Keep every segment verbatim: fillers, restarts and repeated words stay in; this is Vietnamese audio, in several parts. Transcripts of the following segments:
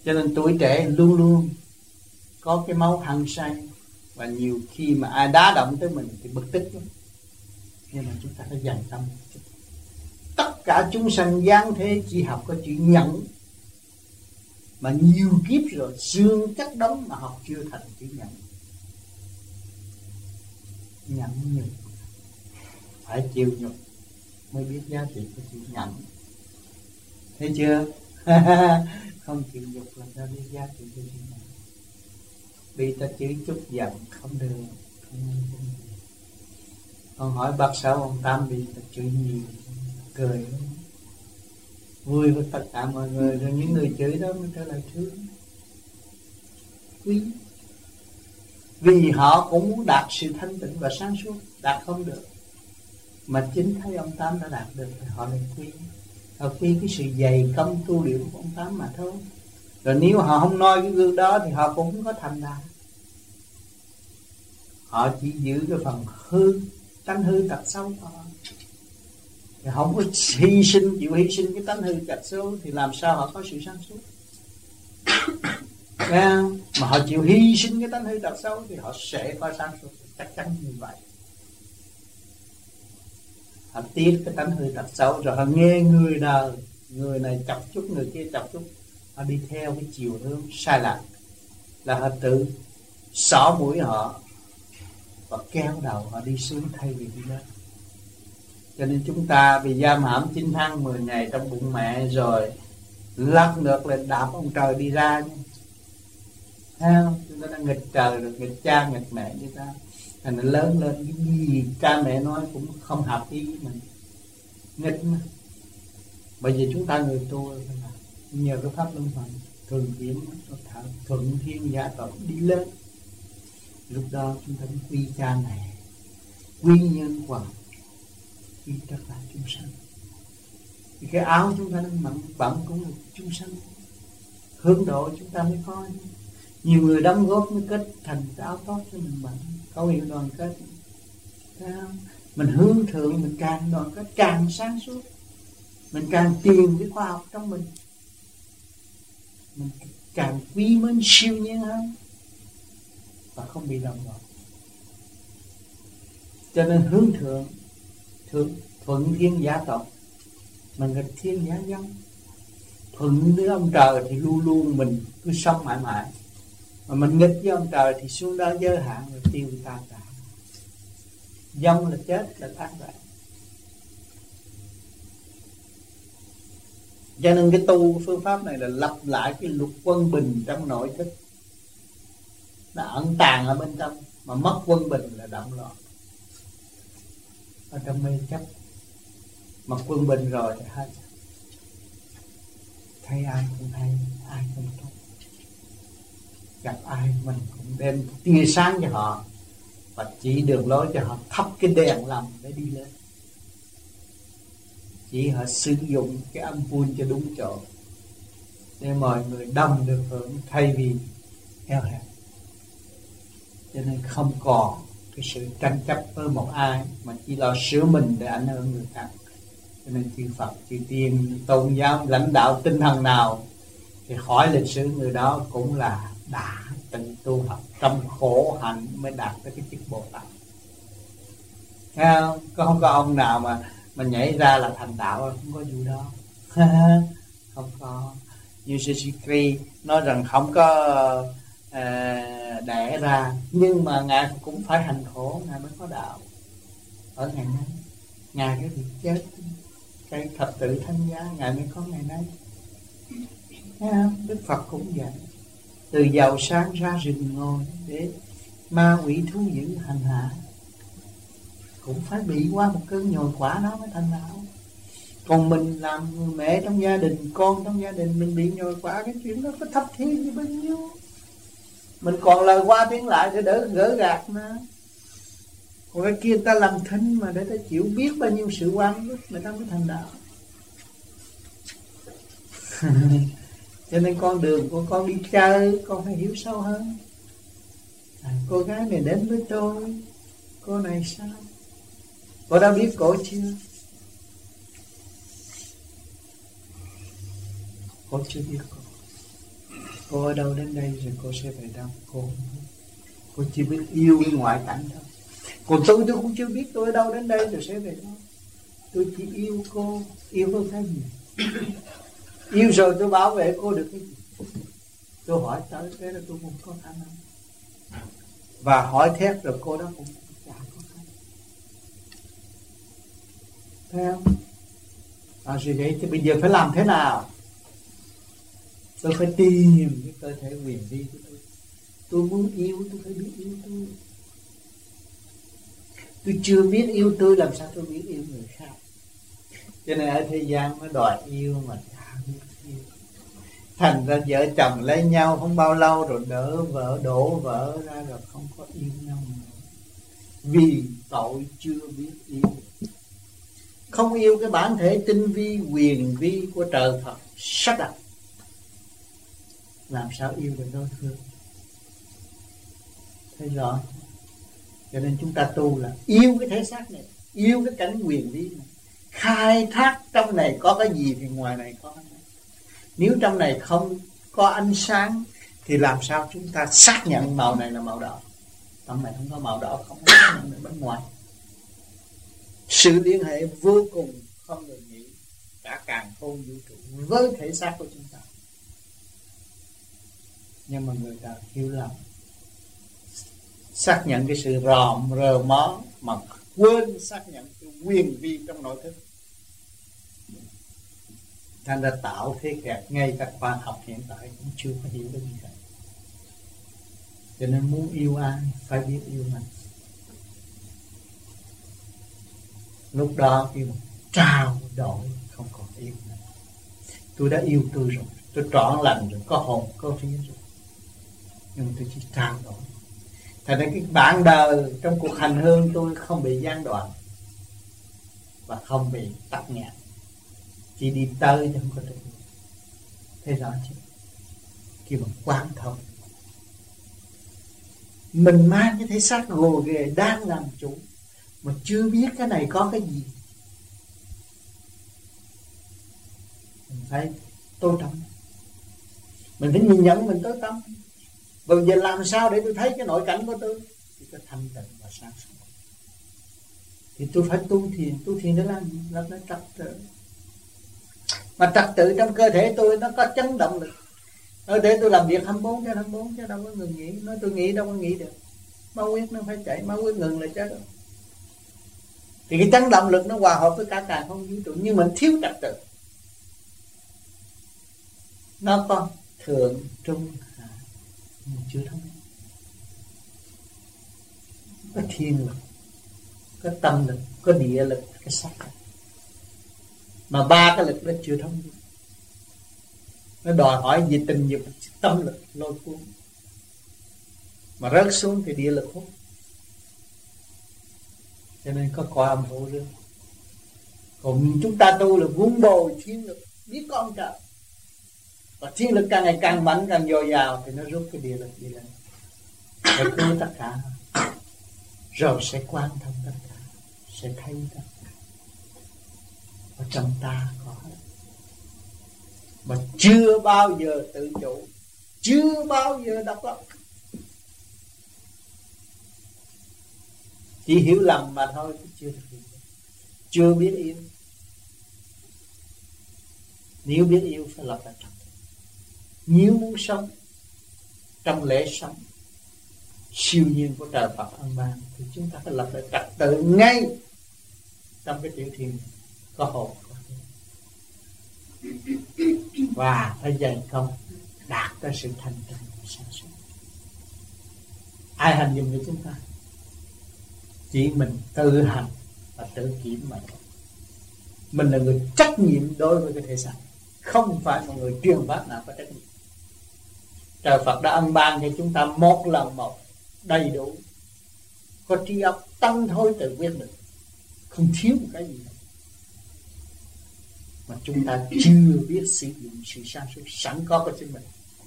Cho nên tuổi trẻ luôn luôn có cái máu hăng say, và nhiều khi mà ai đá động tới mình thì bực tức lắm. Nhưng mà chúng ta phải dành tâm. Tất cả chúng sanh gian thế chỉ học có chữ nhẫn, mà nhiều kiếp rồi xương chất đóng mà học chưa thành chữ nhẫn. Nhẫn nhục, phải chịu nhục mới biết giá trị của chữ nhẫn. Thấy chưa? Không chịu nhục là sao biết giá trị của chữ nhẫn. Vì ta chữ chút giận không được, không nên không được. Còn hỏi bác Sáu ông Tám bị ta chửi nhiều, cười lắm, vui với tất cả mọi người. Rồi những người chửi đó mới trở lại thương, quý. Vì họ cũng muốn đạt sự thanh tịnh và sáng suốt, đạt không được, mà chính thấy ông Tám đã đạt được thì họ lại quý. Họ quý cái sự dày công tu luyện của ông Tám mà thôi. Rồi nếu họ không nói cái gương đó thì họ cũng không có thành đạt. Họ chỉ giữ cái phần hư, tánh hư tật xấu thôi. Thì không có hy sinh, chịu hy sinh cái tánh hư tật xấu thì làm sao họ có sự sáng suốt. Mà họ chịu hy sinh cái tánh hư tật xấu thì họ sẽ có sáng suốt, chắc chắn như vậy. Họ tiếc cái tánh hư tật xấu, rồi họ nghe người đời, người này chọc chút, người kia chọc chút, họ đi theo cái chiều hướng sai lạc, là họ tự xỏ mũi họ và kéo đầu họ đi xuống thay vì đi lên. Cho nên chúng ta bị giam hãm chín tháng mười ngày trong bụng mẹ, rồi lắc ngược lên đạp ông trời đi ra nhé. Thấy không? Chúng ta đã nghịch trời rồi, nghịch cha nghịch mẹ như ta. Thành nó lớn lên cái gì cha mẹ nói cũng không hợp ý với mình, nghịch mà. Bởi vì chúng ta người tu phải làm nhờ cái pháp luân hồi thường chuyển thuận thiên giả tội đi lên. Lúc đó chúng ta quy cha mẹ, quy nhân quả, quy tất cả chúng sanh. Thì cái áo chúng ta đang bận bận cũng là chúng sanh, hướng độ chúng ta mới có. Nhiều người đóng góp mới kết thành cái áo tốt cho mình bận. Câu hiệu đoàn kết. Mình hướng thượng, mình càng đoàn kết càng sáng suốt, mình càng tìm cái khoa học trong mình, mình càng quý mến siêu nhiên hơn và không bị động loạn. Cho nên hướng thượng, thượng thuận thiên giả tộc, mình nghịch thiên giả dân. Thuận với ông trời thì luôn luôn mình cứ sống mãi mãi, mà mình nghịch với ông trời thì xuống đó giới hạn rồi tiêu tan cả. Dông là chết, là tan rã. Cho nên cái tu phương pháp này là lặp lại cái luật quân bình trong nội thức, nó ẩn tàng ở bên trong, mà mất quân bình là động loạn ở trong mê chấp. Mà quân bình rồi thì hết, thấy ai cũng hay, ai cũng tốt, gặp ai mình cũng đem tia sáng cho họ và chỉ đường lối cho họ thắp cái đèn lầm để đi lên. Chỉ họ sử dụng cái âm vui cho đúng chỗ để mọi người đồng được hưởng thay vì eo hẹp. Cho nên không còn cái sự tranh chấp với một ai, mà chỉ lo sửa mình để ảnh hưởng người khác. Cho nên chư Phật, chư Tiên, tôn giáo, lãnh đạo tinh thần nào thì hỏi lịch sử người đó cũng là đã từng tu học trong khổ hạnh mới đạt tới cái chức Bồ Tát. Thấy không? Có không có ông nào mà mà nhảy ra là thành đạo, không có vụ đó. Không có. Như Sri nói rằng không có uh, đẻ ra, nhưng mà Ngài cũng phải hành khổ, Ngài mới có đạo. Ở ngày nay, Ngài cái việc chết, cái thập tự thánh giá, Ngài mới có ngày nay. Thấy không? Đức Phật cũng vậy. Từ giàu sáng ra rừng ngồi để ma quỷ thú dữ hành hạ, cũng phải bị qua một cơn nhồi quả đó mới thành đạo. Còn mình làm người mẹ trong gia đình, con trong gia đình, mình bị nhồi quả, cái chuyện đó có thấp thiết như bao nhiêu. Mình còn lời qua tiếng lại để đỡ gỡ gạt nữa. Còn cái kia người ta làm thinh mà để ta chịu biết bao nhiêu sự oan ức, người ta mới thành đạo. Cho nên con đường của con đi chơi, con phải hiểu sâu hơn. À, cô gái này đến với tôi, cô này sao? Cô đã biết cổ chưa? Cô chưa biết cô. Cô ở đâu đến đây rồi cô sẽ về đâu? Cô cô chỉ biết yêu cái ngoại cảnh thôi. Còn tôi tôi cũng chưa biết tôi ở đâu đến đây rồi sẽ về đâu. Tôi chỉ yêu cô. Yêu cô cái gì? Yêu rồi tôi bảo vệ cô được cái gì? Tôi hỏi tới thế là tôi không có khả năng. Và hỏi thét rồi cô đó cũng chả có khả năng. Thấy không? À, rồi vậy thì bây giờ phải làm thế nào? Tôi phải tìm cái cơ thể huyền vi của tôi. Tôi muốn yêu, tôi phải biết yêu tôi. Tôi chưa biết yêu tôi, làm sao tôi biết yêu người khác? Cho nên ở thế gian nó đòi yêu mà chả biết yêu. Thành ra vợ chồng lấy nhau không bao lâu rồi đỡ vợ, đổ vợ ra rồi không có yêu nhau nữa. Vì tội chưa biết yêu. Không yêu cái bản thể tinh vi, huyền vi của trời Phật sắp đặt. Làm sao yêu được đối phương? Thấy rõ. Cho nên chúng ta tu là yêu cái thể xác này, yêu cái cảnh huyền vi này. Khai thác trong này có cái gì thì ngoài này có cái này. Nếu trong này không có ánh sáng thì làm sao chúng ta xác nhận màu này là màu đỏ? Trong này không có màu đỏ, không có xác nhận được bên ngoài. Sự liên hệ vô cùng không ngừng nghỉ cả càn khôn vũ trụ với thể xác của chúng ta. Nhưng mà người ta hiểu lầm, xác nhận cái sự ròm rờ mó mà quên xác nhận cái quyền vi trong nội thức. Thành ra tạo thế kẹt, ngay các khoa học hiện tại cũng chưa có hiểu được như vậy. Cho nên muốn yêu ai phải biết yêu mình. Lúc đó khi mà trao đổi không còn yêu nữa. Tôi đã yêu tôi rồi, tôi trọn lành rồi, có hồn có vía rồi, nhưng mà tôi chỉ trao đổi. Thành ra cái bạn đời trong cuộc hành hương tôi không bị gián đoạn và không bị tắc nghẽn, chỉ đi tới chứ không có được. Thế rõ chứ? Khi mà quán thông, mình mang cái thể xác gồ ghề đang làm chủ mà chưa biết cái này có cái gì, mình phải tôn trọng, mình phải nhìn nhận mình tối tâm. Bây giờ làm sao để tôi thấy cái nội cảnh của tôi? Thì có thanh tịnh và sáng suốt. Thì tôi phải tu thiền. Tu thiền để làm gì? Làm nó trật tự. Mà trật tự trong cơ thể tôi nó có chấn động lực. Nói để tôi làm việc hai mươi bốn trên hai mươi bốn chứ đâu có ngừng nghỉ. Nói tôi nghĩ đâu có nghĩ được. Máu huyết nó phải chạy, máu huyết ngừng là chết rồi. Thì cái chấn động lực nó hòa hợp với cả càn khôn vũ trụ, nhưng mình thiếu trật tự. Nó có thượng trung hạ, mình chưa thông. Có thiên lực, có tâm lực, có địa lực, có sắc lực. Mà ba cái lực đó chưa thông. Nó đòi hỏi về tình dục, tâm lực lôi cuốn. Mà rớt xuống thì địa lực hút. Cho nên có coi âm hộ rương. Còn chúng ta tu là vun bồi thiên lực, biết có ông trời. Và thiên lực càng ngày càng mạnh, càng dồi dào thì nó rút cái địa lực đi lên. Rồi cứu tất cả. Rồi sẽ quan thông tất cả, sẽ thấy tất cả. Ở trong ta có. Mà chưa bao giờ tự chủ, chưa bao giờ độc lập. Chỉ hiểu lầm mà thôi, chưa thực hiện. Chưa biết yêu. Nếu biết yêu phải lập lại trật tự. Nếu muốn sống trong lễ sống siêu nhiên của trời Phật ân ban thì chúng ta phải lập lại trật tự ngay trong cái tiểu thiên có hồn có vía, và phải dày công đạt tới sự thành tựu sáng suốt. Ai hành dùm cho chúng ta? Chỉ mình tự hành và tự kiểm mà. Mình là người trách nhiệm đối với cái thể xác, không phải một người truyền pháp nào có trách nhiệm. Trời Phật đã ân ban cho chúng ta một lần một đầy đủ, có trí óc tăng thôi tự quyết định, không thiếu một cái gì nữa. Mà chúng ta chưa biết sử dụng sự sáng suốt sẵn có của chính mình.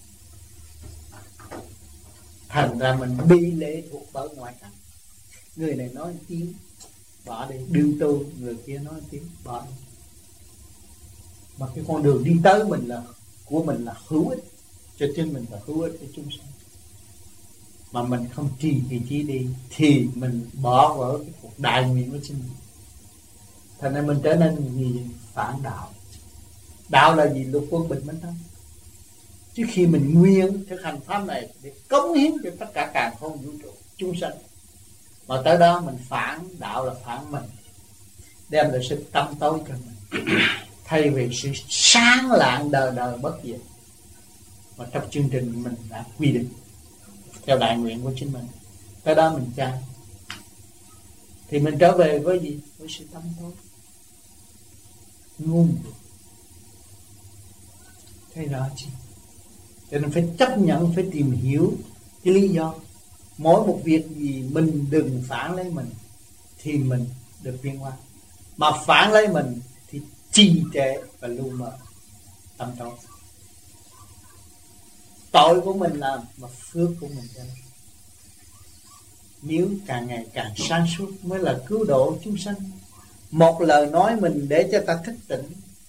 Thành ra mình bị lệ thuộc bởi ngoại cảnh. Người này nói tiếng bỏ đi, đương tu, người kia nói tiếng bỏ đi. Mà cái con đường đi tới mình là của mình là hữu ích, cho chính mình và hữu ích cho chúng sanh. Mà mình không trì vị trí đi thì mình bỏ vỡ cái cuộc đại nguyện của chính mình. Thành nên mình trở nên gì? Phản đạo. Đạo là gì? Lục quân bình minh không? Trước khi mình nguyên thực hành pháp này để cống hiến cho tất cả càn khôn vũ trụ chúng sanh, mà tới đó mình phản đạo là phản mình, đem lại sự tâm tối cho mình thay vì sự sáng lạng đời đời bất diệt mà trong chương trình mình đã quy định theo đại nguyện của chính mình. Tới đó mình chán thì mình trở về với gì? Với sự tâm tối ngu muội. Thấy rõ chưa? Cho nên phải chấp nhận, phải tìm hiểu cái lý do. Mỗi một việc gì mình đừng phản lấy mình thì mình được viên hóa. Mà phản lấy mình thì trì trệ và lu mờ tâm tối. Tội của mình làm mà phước của mình ra. Nếu càng ngày càng sáng suốt mới là cứu độ chúng sanh. Một lời nói mình để cho ta thức tỉnh,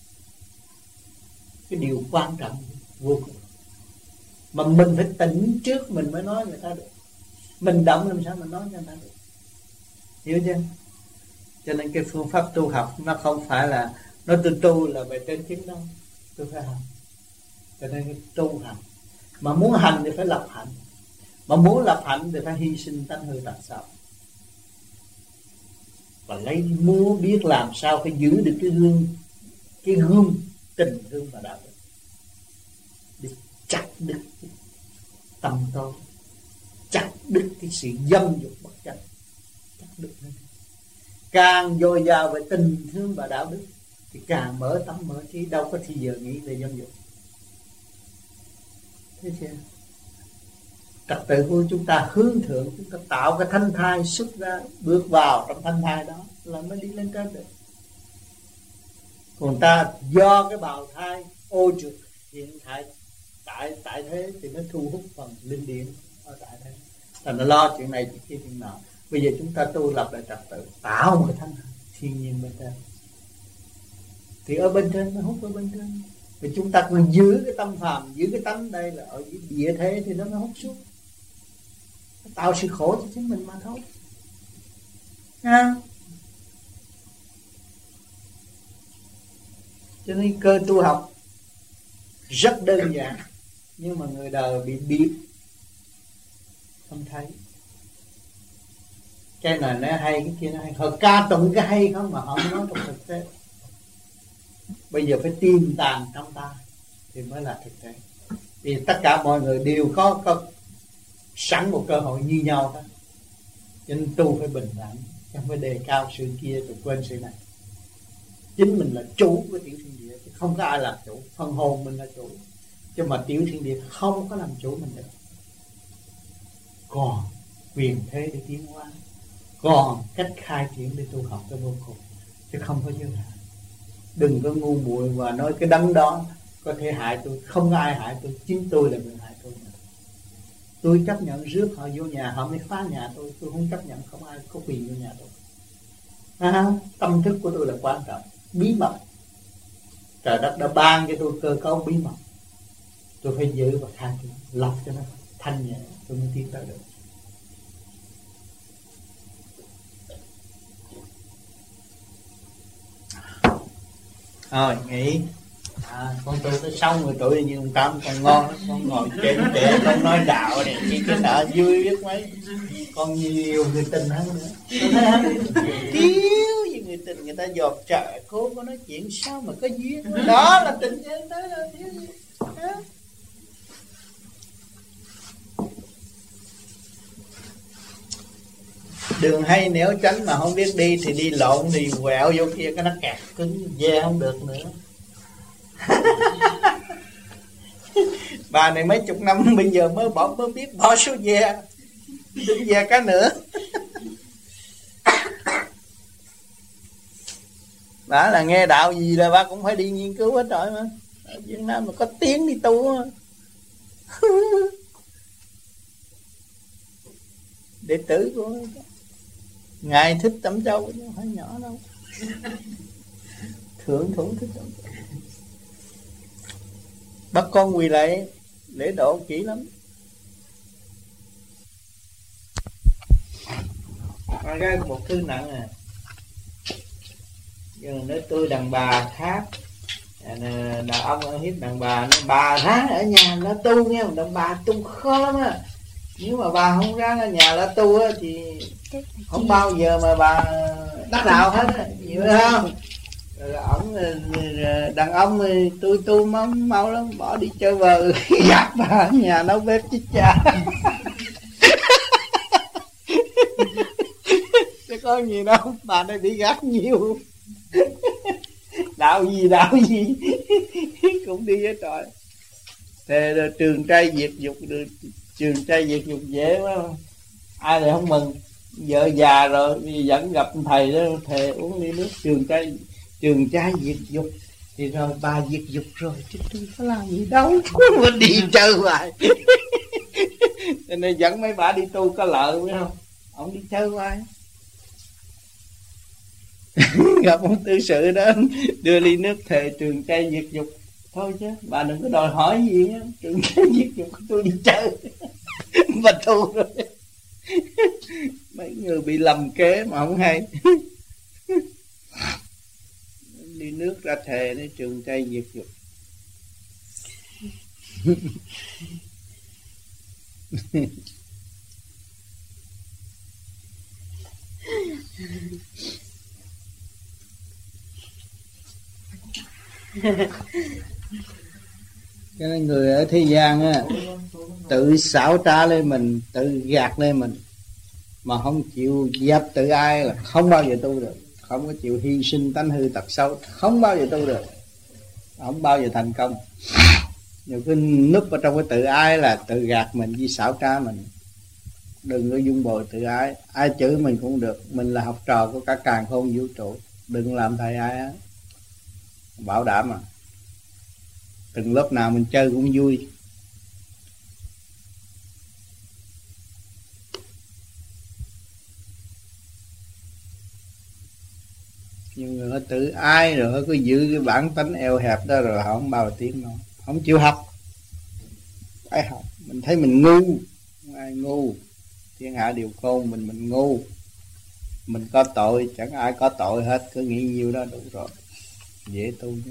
cái điều quan trọng vô cùng. Mà mình phải tỉnh trước mình mới nói người ta được. Mình động làm sao mình nói cho người ta được. Hiểu chưa? Cho nên cái phương pháp tu học nó không phải là nói tôi tu là về trên chứng đâu. Tôi phải hành. Cho nên cái tu hành, mà muốn hành thì phải lập hạnh, mà muốn lập hạnh thì phải hy sinh tánh hư tật xấu, và lấy muốn biết làm sao phải giữ được cái gương, cái gương tình thương và đạo đức để chặt đứt tâm tối, chặt đứt cái sự dâm dục bất chánh, chặt đứt nó. Càng dồi dào về tình thương và đạo đức thì càng mở tâm mở trí, đâu có thì giờ nghĩ về dâm dục. Thấy chưa? Trật tự của chúng ta hướng thượng, chúng ta tạo cái thanh thai xuất ra, bước vào trong thanh thai đó là mới đi lên trên được. Còn ta do cái bào thai ô trượt hiện tại tại tại thế thì nó thu hút phần linh điện ở tại thế, thành nó lo chuyện này chuyện kia chuyện nọ. Bây giờ chúng ta tu lập lại trật tự, tạo một cái thanh thai thiên nhiên bên trên, thì ở bên trên nó hút ở bên trên. Vì chúng ta còn giữ cái tâm phàm, giữ cái tánh đây là ở dưới địa thế thì nó mới hút xuống, nó tạo sự khổ cho chính mình mà thôi. À. Cho nên cơ tu học rất đơn giản, nhưng mà người đời bị biết không thấy. Cái này nó hay, cái kia nó hay, họ ca tụng cái hay không mà họ không nói trong thực tế. Bây giờ phải tìm tàng trong ta thì mới là thực tế. Vì tất cả mọi người đều có, có sẵn một cơ hội như nhau thôi. Cho nên tu phải bình đẳng, không phải đề cao sự kia rồi quên sự này. Chính mình là chủ của tiểu thiên địa, chứ không có ai làm chủ. Phần hồn mình là chủ, chứ mà tiểu thiên địa không có làm chủ mình được. Còn quyền thế để tiến hóa, còn cách khai triển để tu học cho vô cùng, chứ không có giới hạn. Đừng có ngu muội và nói cái đấng đó có thể hại tôi. Không ai hại tôi, chính tôi là người hại tôi. Tôi chấp nhận rước họ vô nhà, họ mới phá nhà tôi. Tôi không chấp nhận không ai có quyền vô nhà tôi. À, tâm thức của tôi là quan trọng, bí mật. Trời đất đã ban cho tôi cơ cấu bí mật, tôi phải giữ và khai triển, lọc cho nó thanh nhẹ, tôi mới tiến tới được. Rồi nghỉ. À, con tôi tới sáu mươi tuổi như ông Tám, còn ngon lắm. Con ngồi trên trẻ con nói đạo này chỉ cái nợ vui biết mấy. Con nhiều người tình hơn nữa. Con thấy không? Thiếu gì người tình, người ta dọt trời cô có nói chuyện sao mà có duyên. Đó là tình duyên tới rồi, thiếu gì. Đó. Đường hay nếu tránh mà không biết đi thì đi lộn, thì quẹo vô kia cái nó kẹt cứng, ve không được nữa. Bà này mấy chục năm bây giờ mới bỏ, mới biết bỏ số ve, đừng ve cái nữa. Bà là nghe đạo gì là bà cũng phải đi nghiên cứu hết rồi mà. Ở Việt Nam mà có tiếng đi tu. Đệ tử của Ngài Thích Tẩm Châu không phải nhỏ đâu. Thượng thủ Thích Tẩm Châu. Bắt con quỳ lại lễ độ kỹ lắm. Con gái một thứ nặng à. Nhưng nói tôi đàn bà khác, đàn ông hiếp đàn bà, nó bà ráng ở nhà nó tu nghe, đàn bà tu khó lắm á. Nếu mà bà không ráng ở nhà nó tu á thì không bao giờ mà bà đắc đạo hết á, hiểu không? Rồi ổng đàn ông thì tôi tu mau mau lắm, bỏ đi chơi bờ gạt bà ở nhà nấu bếp chứ cha. Chứ có gì đâu, bà này bị gạt nhiều. Đạo gì đạo gì cũng đi với trời. Thế rồi trường trai diệt dục, trường trai diệt dục dễ quá, ai lại không mừng. Vợ già rồi vẫn gặp thầy đó, thầy uống ly nước trường trai trường trai diệt dục. Thì rồi bà diệt dục rồi chứ tôi có làm gì đâu, mình đi chơi hoài. Cho nên dẫn mấy bà đi tu có lợi phải không? Ông đi chơi hoài. Gặp ông tư sự đó đưa ly nước thề trường trai diệt dục. Thôi chứ bà đừng có đòi hỏi gì á, trường trai diệt dục tôi đi chơi. Bà tu rồi. Mấy người bị lầm kế mà không hay. Đi nước ra thề để trường trai diệt dục. Cho nên người ở thế gian á, tự xảo trá lên mình, tự gạt lên mình, mà không chịu dẹp tự ai là không bao giờ tu được. Không có chịu hy sinh tánh hư tật xấu, không bao giờ tu được, không bao giờ thành công. Nhiều cái núp ở trong cái tự ái là tự gạt mình với xảo trá mình. Đừng có dung bồi tự ái. Ai chửi mình cũng được, mình là học trò của cả càn khôn vũ trụ. Đừng làm thầy ai á, bảo đảm mà. Từng lớp nào mình chơi cũng vui. Nhưng người họ tự ái rồi họ cứ giữ cái bản tánh eo hẹp đó, rồi họ không bao giờ tiến đâu, không chịu học. Phải học. Mình thấy mình ngu, không ai ngu, thiên hạ đều khôn, mình mình ngu. Mình có tội, chẳng ai có tội hết. Cứ nghĩ nhiêu đó đủ rồi, dễ tu nhất.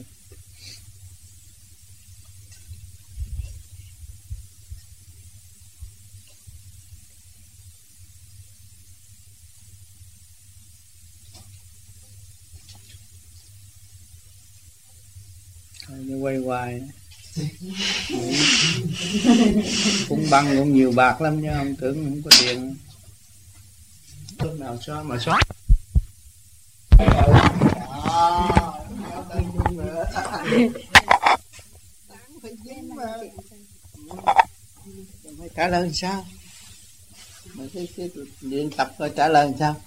Nó quay hoài. Cũng băng cũng nhiều bạc lắm chứ không tưởng không có tiền. Lúc nào xóa mà xóa. Phải trả lời sao? Mà cái, cái luyện tập coi trả lời sao?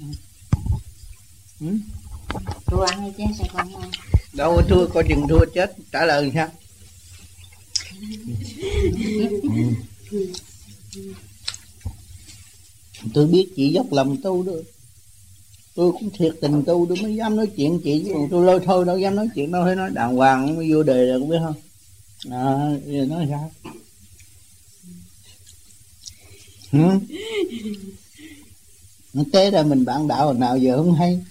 Ừ? Tôi ăn hay chứ sao không ăn? Đâu thua, coi chừng thua chết, trả lời sao? Tôi biết chị dốc lòng tu đó, tôi cũng thiệt tình tu, tôi mới dám nói chuyện chị. Chứ còn tôi lôi thôi đâu dám nói chuyện đâu, phải nói đàng hoàng mới vô đề rồi, cũng biết không? À, giờ nói sao? Hả? Nó té ra mình bạn đạo hồi nào giờ không hay.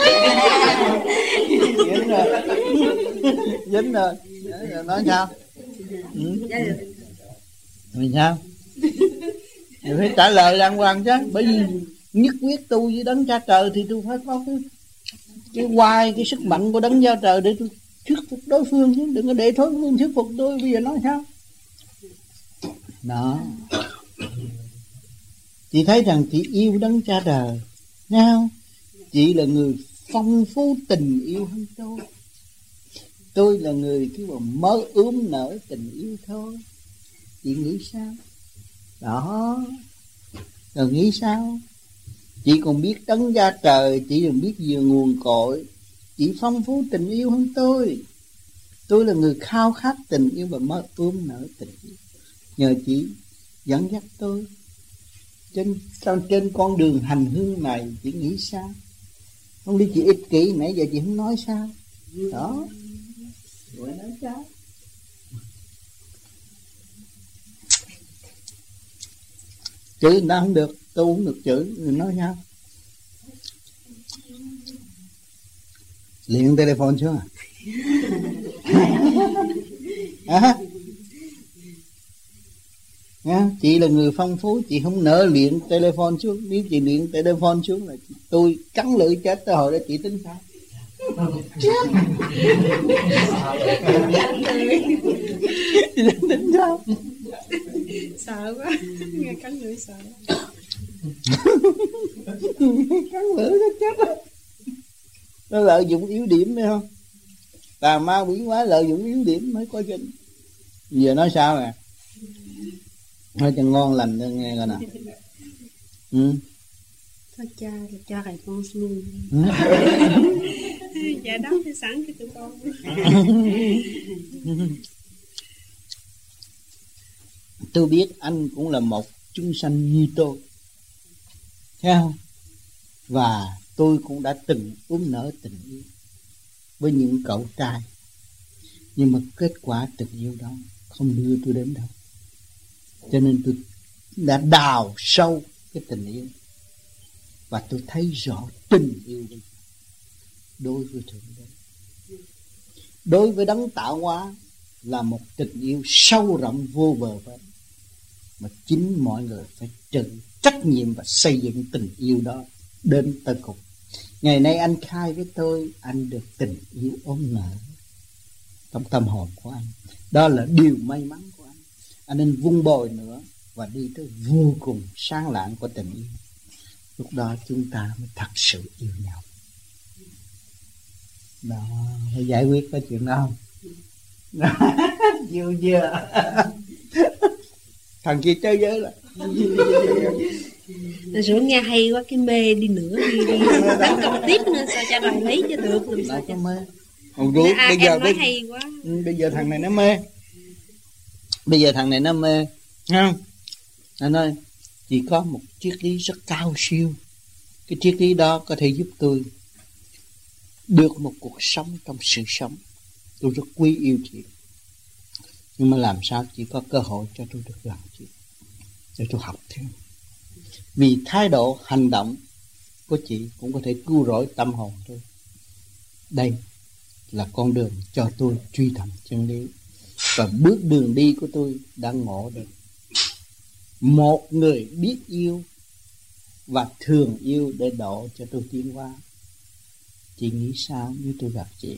Dính rồi, dính rồi. Rồi nói sao? Ừ? Rồi sao? Thì phải trả lời đàng hoàng chứ. Bởi vì nhất quyết tu với đấng cha trời thì tôi phải có cái cái hoài, cái sức mạnh của đấng cha trời để tôi thuyết phục đối phương chứ. Đừng có để đối phương thuyết phục tôi. Bây giờ nói sao? Đó. Chị thấy rằng chị yêu đấng cha trời, nghe không? Chị là người phong phú tình yêu hơn tôi. Tôi là người cứ mà mơ ướm nở tình yêu thôi. Chị nghĩ sao? Đó. Rồi nghĩ sao? Chị còn biết đấng cha trời, chị còn biết về nguồn cội. Chị phong phú tình yêu hơn tôi. Tôi là người khao khát tình yêu và mơ ướm nở tình yêu. Nhờ chị dẫn dắt tôi trên trên con đường hành hương này. Chị nghĩ sao? Không đi chị ích kỷ, nãy giờ chị không nói sao? Đó. Rồi nói sao? Chữ nó không được, tôi uống được chữ, người nói nhau. Liền telephone xuống à? À? Nha, chị là người phong phú, chị không nỡ luyện telephone xuống. Nếu chị luyện telephone xuống là tôi cắn lưỡi chết tới hồi đó chị tính sao? Tính sao? Sợ quá, nghe cắn lưỡi sợ. Cắn lưỡi nó chết đó. Nó lợi dụng yếu điểm phải không? Tà ma quỷ quái lợi dụng yếu điểm mới có chân. Giờ nói sao nè? Nói cho ngon lành cho nghe coi nào. Ừ. Thôi cha là cho thầy con luôn. Dạ đáp thì sẵn cho tụi con. Tôi biết anh cũng là một chúng sanh như tôi, thấy không? Và tôi cũng đã từng uống nở tình yêu với những cậu trai, nhưng mà kết quả tình yêu đó không đưa tôi đến đâu. Cho nên tôi đã đào sâu cái tình yêu, và tôi thấy rõ tình yêu đối với Thượng Đế, đối với Đấng tạo hóa là một tình yêu sâu rộng vô bờ bến, mà chính mọi người phải chịu trách nhiệm và xây dựng tình yêu đó đến tới cùng. Ngày nay anh khai với tôi, anh được tình yêu ôm nở trong tâm hồn của anh. Đó là điều may mắn của anh. Anh nên vun bồi nữa và đi tới vô cùng sáng lạng của tình yêu. Lúc đó chúng ta mới thật sự yêu nhau. Đó, phải giải quyết cái chuyện đó không? Chưa chưa. Thằng kia chơi giới là Rồi sửa nghe hay quá, cái mê đi nữa, đi, đi tấn công tiếp nữa, sao cha đòi lấy cho được, làm sao cha mê. Ồ, rồi, à, bây giờ em nói bây, hay quá. Bây giờ thằng này nó mê. Bây giờ thằng này nó mê, không? Anh ơi, chỉ có một triết lý rất cao siêu. Cái triết lý đó có thể giúp tôi được một cuộc sống trong sự sống. Tôi rất quý yêu chị, nhưng mà làm sao chỉ có cơ hội cho tôi được làm chị, để tôi học thêm. Vì thái độ hành động của chị cũng có thể cứu rỗi tâm hồn tôi. Đây là con đường cho tôi truy tầm chân lý, và bước đường đi của tôi đã ngộ được một người biết yêu và thường yêu để độ cho tôi tiến hóa. Chị nghĩ sao nếu tôi gặp chị?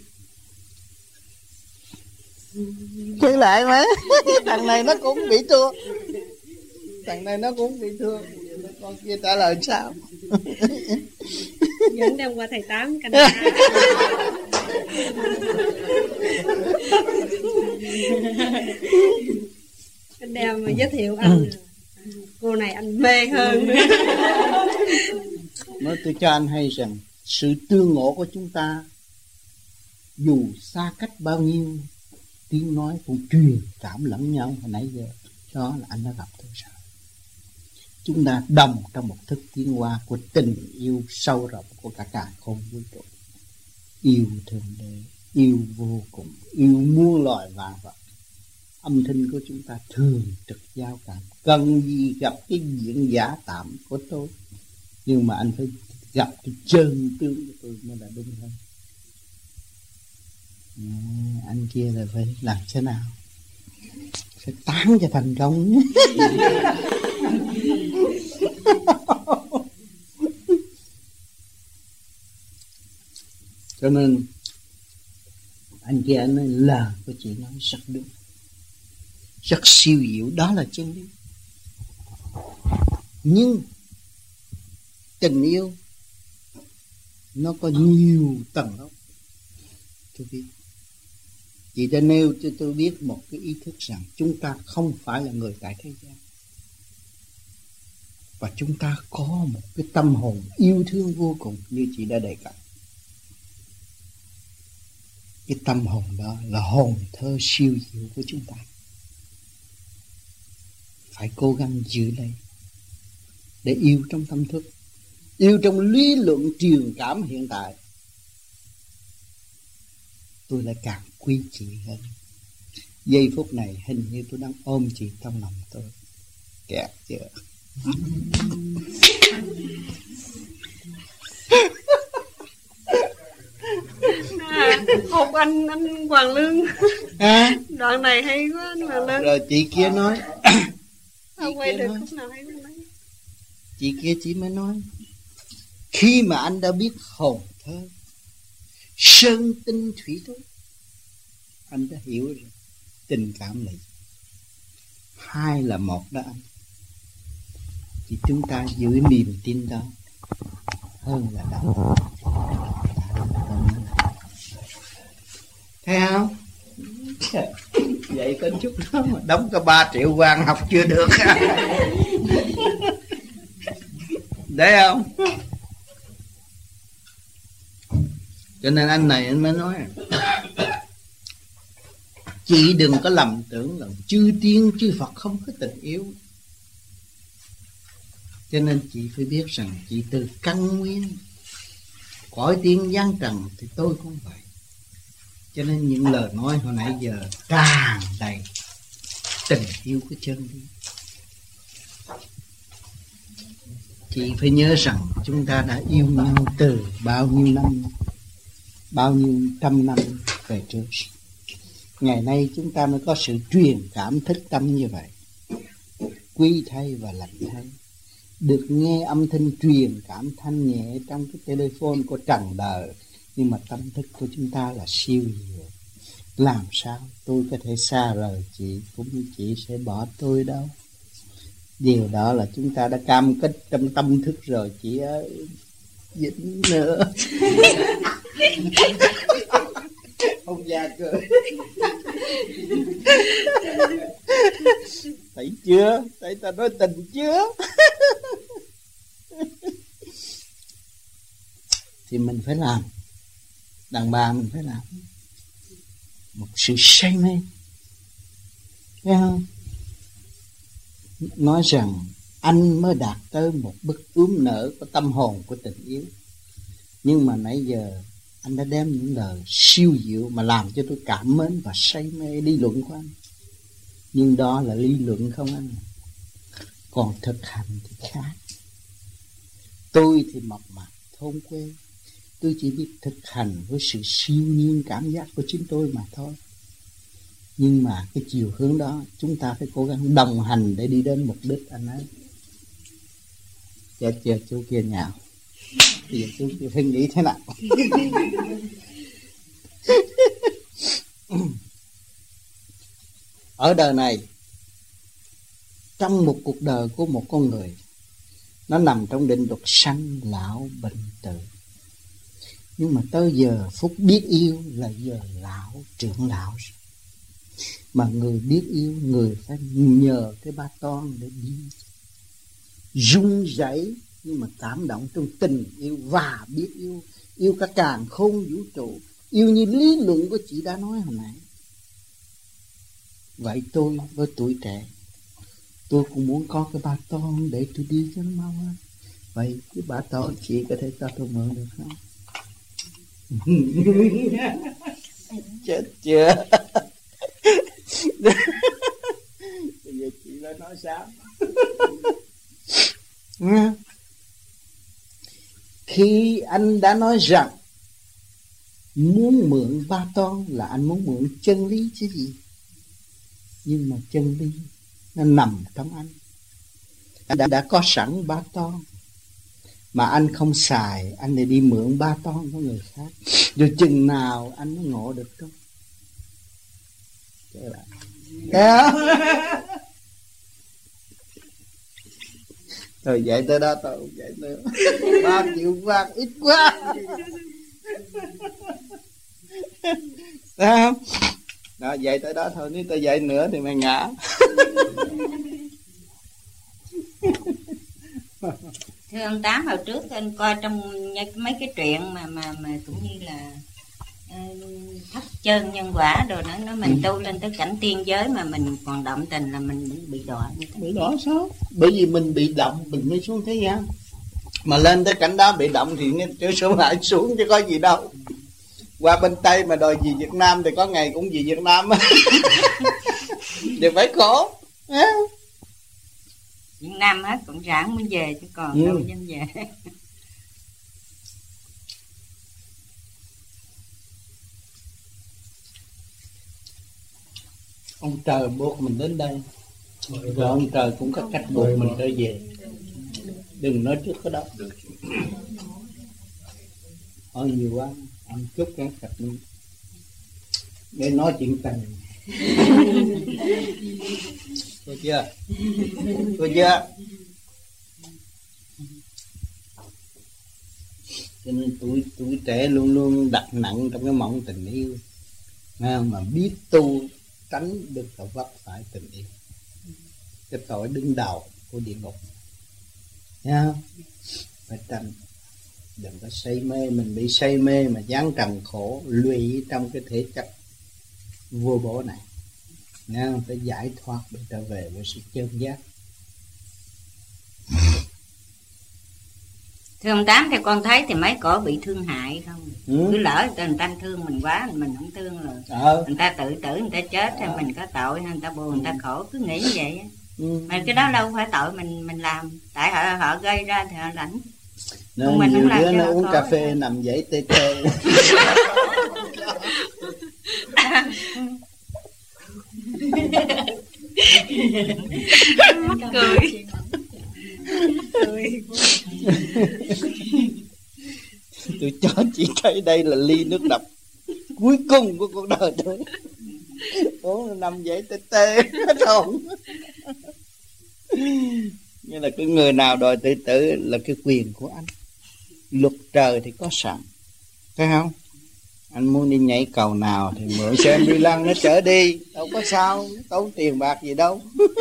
Chứ lại mà thằng này nó cũng bị thua, thằng này nó cũng bị thua, con kia trả lời sao? Dẫn đem qua thầy Tám canh anh đem mà giới thiệu anh, cô này anh mê hơn. Nói tôi cho anh hay rằng sự tương ngộ của chúng ta dù xa cách bao nhiêu, tiếng nói cũng truyền cảm lẫn nhau. Hồi nãy giờ đó là anh đã gặp tôi sao? Chúng ta đồng trong một thức tiến hóa của tình yêu sâu rộng của cả cả không vũ trụ. Yêu Thượng Đế, yêu vô cùng, yêu muôn loài vạn vật. Âm thanh của chúng ta thường trực giao cảm. Cần gì gặp cái diện giả tạm của tôi, nhưng mà anh phải gặp cái chân tướng của tôi mới là đúng hơn. À, anh kia là phải làm thế nào? Phải tán cho thành công. Cho nên anh kia anh nói lời của chị nói rất đúng, rất siêu diệu, đó là chân lý. Nhưng tình yêu nó có nhiều tầng lớp. Tôi biết, chị đã nêu cho tôi biết một cái ý thức rằng chúng ta không phải là người tại thế gian, và chúng ta có một cái tâm hồn yêu thương vô cùng như chị đã đề cập. Cái tâm hồn đó là hồn thơ siêu diệu của chúng ta, phải cố gắng giữ lấy để yêu trong tâm thức, yêu trong lý luận truyền cảm hiện tại. Tôi lại càng quý chị hơn. Giây phút này hình như tôi đang ôm chị trong lòng tôi. Kẹt chưa? À, học anh anh Hoàng Lương à? Đoạn này hay quá anh Hoàng Lương. Rồi chị kia nói Không quay được khúc nào hay không? Chị kia chỉ mới nói khi mà anh đã biết hồn thơ sơn tinh thủy tố, anh đã hiểu rồi tình cảm này. Hai là một đó anh. Thì chúng ta giữ niềm tin đó hơn là đâu. Thấy không? Vậy có chút đó mà đóng có ba triệu vàng học chưa được. Đấy không? Cho nên anh này anh mới nói chị đừng có lầm tưởng là chư tiên chư Phật không có tình yêu. Cho nên chị phải biết rằng chị từ căn nguyên cõi tiên gian trần thì tôi cũng vậy. Cho nên những lời nói hồi nãy giờ tràn đầy tình yêu của chân lý. Chị phải nhớ rằng chúng ta đã yêu nhau từ bao nhiêu năm, bao nhiêu trăm năm về trước. Ngày nay chúng ta mới có sự truyền cảm thức tâm như vậy. Quý thay và lành thay. Được nghe âm thanh truyền cảm thanh nhẹ trong cái telephone của trần đời. Nhưng mà tâm thức của chúng ta là siêu nhiều. Làm sao tôi có thể xa rời chị, cũng như chị sẽ bỏ tôi đâu. Điều đó là chúng ta đã cam kết trong tâm thức rồi chị ơi. Dính nữa. Ông già cười. Thấy chưa? Thấy ta nói tình chưa? Thì mình phải làm. Đàn bà mình phải làm một sự say mê. Thấy không? Nói rằng anh mới đạt tới một bức ươm nở của tâm hồn của tình yêu. Nhưng mà nãy giờ anh đã đem những lời siêu diệu mà làm cho tôi cảm mến và say mê lý luận của anh. Nhưng đó là lý luận không anh. Còn thực hành thì khác. Tôi thì mộc mạc thôn quê. Tôi chỉ biết thực hành với sự siêu nhiên cảm giác của chính tôi mà thôi. Nhưng mà cái chiều hướng đó chúng ta phải cố gắng đồng hành để đi đến mục đích anh ấy. Chết chưa chú kia nhạo. Bây giờ chú kia phải nghĩ thế nào? Ở đời này, trong một cuộc đời của một con người, nó nằm trong định luật sanh lão bệnh tử. Nhưng mà tới giờ phút biết yêu là giờ lão trưởng lão. Mà người biết yêu, người phải nhờ cái ba toan để đi. Rung rẩy nhưng mà cảm động trong tình yêu và biết yêu. Yêu cả càn khôn vũ trụ. Yêu như lý luận của chị đã nói hồi nãy. Vậy tôi với tuổi trẻ, tôi cũng muốn có cái ba toan để tôi đi cho nó mau hơn. Vậy cái ba toan chị có thể cho tôi mượn được không? Chết chưa? Bây giờ chị đã nói sao? Khi anh đã nói rằng muốn mượn ba toan là anh muốn mượn chân lý chứ gì. Nhưng mà chân lý nó nằm trong anh. Anh đã, đã có sẵn ba toan mà anh không xài, anh lại đi mượn ba toan của người khác. Rồi chừng nào anh mới ngộ được không? Thế là Thấy không? Thôi vậy tới đó tôi không vậy nữa. Ba triệu vàng ít quá. Thấy không? Đó, vậy tới đó thôi. Nếu tôi dạy nữa thì mày ngã. Thưa ông Tám, hồi trước anh coi trong mấy cái truyện mà mà mà cũng như là uh, thất chân nhân quả rồi nó nó mình tu lên tới cảnh tiên giới mà mình còn động tình là mình bị đọa như thế. Bị đọa sao? Bởi vì mình bị động mình mới xuống thế gian. Mà lên tới cảnh đó bị động thì chứ xuống lại xuống chứ có gì đâu. Qua bên Tây mà đòi gì Việt Nam thì có ngày cũng gì Việt Nam. Thì phải khổ. Việt Nam hết cộng sản mới về chứ còn ừ. đâu dám về. Ông trời buộc mình đến đây, rồi ông trời cũng có cách buộc mình trở về. Đừng nói trước cái đó. Hỏi nhiều quá, ông chúc cái cặp miệng để nói chuyện tình. Có chưa? Có chưa? Cho nên tuổi tuổi trẻ luôn luôn đặt nặng trong cái mộng tình yêu, mà biết tu tránh được phải vấp phải tình yêu, cái tội đứng đầu của địa ngục nha. Phải tránh, đừng có say mê. Mình bị say mê mà giáng trần khổ lụy trong cái thể chất vô bổ này nha. Phải giải thoát để trở về với sự chân giác. Thưa ông Tám, thì con thấy thì mấy cổ bị thương hại không? Ừ. Cứ lỡ người ta, người ta thương mình quá, mình không thương rồi. Ờ. Người ta tự tử, người ta chết, hay mình có tội, hay người ta buồn, người ta khổ, cứ nghĩ như vậy á. Ừ. Mà cái đó đâu phải tội mình mình làm, tại họ họ gây ra thì họ lãnh. Nên mình nhiều đứa nó cho uống khổ cà phê thôi. nằm dậy tê tê. Mắc cười. Tôi cho chị thấy đây là ly nước độc cuối cùng của cuộc đời tôi. Uống nó nằm dậy tê tê hết hồn. Như là cái người nào đòi tự tử là cái quyền của anh. Luật trời thì có sẵn, thấy không? Anh muốn đi nhảy cầu nào thì mượn xe đi lăng nó chở đi, đâu có sao, tốn tiền bạc gì đâu.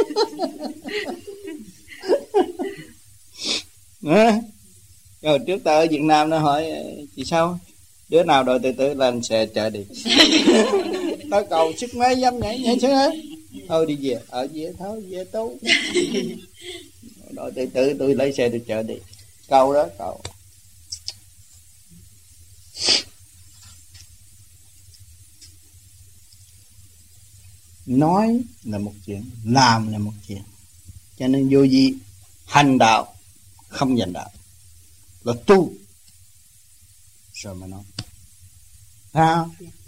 Rồi trước ta ở Việt Nam nó hỏi chị sao, đứa nào đòi tự tử là anh sẽ chở đi. Tới cầu sức mấy dám nhảy nhảy chứ hết. Thôi đi về, ở về thôi về tu. Đòi tự tử tôi lấy xe tôi chở đi. Cầu đó cầu. Nói là một chuyện, làm là một chuyện. Cho nên vô gì hành đạo không giành đạo là tu rồi mà nói, sao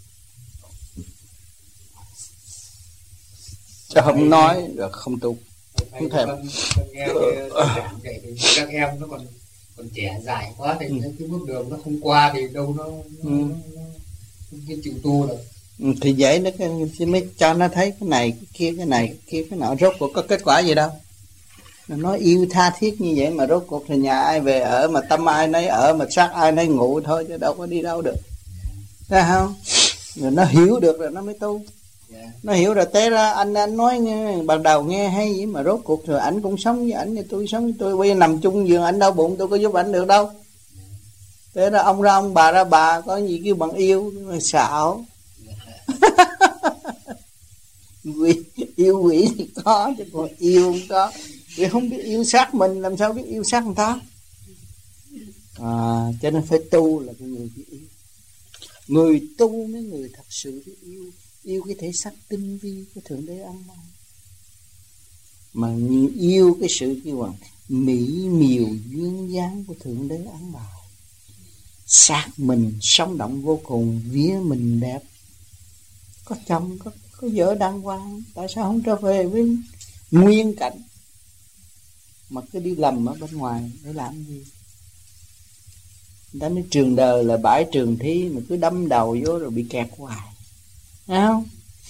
chứ không nói rồi không tu, không thèm. Con, con nghe giảng vậy thì các em nó còn còn trẻ dài quá thì ừ. cái bước đường nó không qua thì đâu nó, nó, ừ. nó, nó không chịu tu được. Thì vậy nó mới cho nó thấy cái này cái kia cái này cái kia cái nọ, rốt cuộc có kết quả gì đâu. Nó nói yêu tha thiết như vậy mà rốt cuộc thì nhà ai về ở, mà tâm ai nấy ở, mà xác ai nấy ngủ thôi, chứ đâu có đi đâu được, thấy không? Rồi nó hiểu được rồi nó mới tu. Yeah. Nó hiểu rồi té ra anh anh nói nghe, ban đầu nghe hay vậy mà rốt cuộc rồi ảnh cũng sống với ảnh, tôi sống với tôi, bây giờ nằm chung giường ảnh đau bụng tôi có giúp ảnh được đâu. Té ra ông ra ông, bà ra bà, có gì kêu bằng yêu mà xạo. Quỷ, yêu quỷ thì có chứ còn yêu không có. Vì không biết yêu sát mình làm sao biết yêu sát người ta. À, cho nên phải tu là cái người biết yêu. Người tu mới người thật sự biết yêu. Yêu cái thể xác tinh vi của Thượng Đế ăn mong. Mà yêu cái sự kêu bằng mỹ miều duyên dáng của Thượng Đế ăn bài. Xác mình sống động vô cùng, vía mình đẹp, có chồng có, có vợ đàng hoàng, tại sao không trở về với nguyên cảnh mà cứ đi lầm ở bên ngoài để làm gì? Người ta nói trường đời là bãi trường thi, mà cứ đâm đầu vô rồi bị kẹt hoài, thấy không?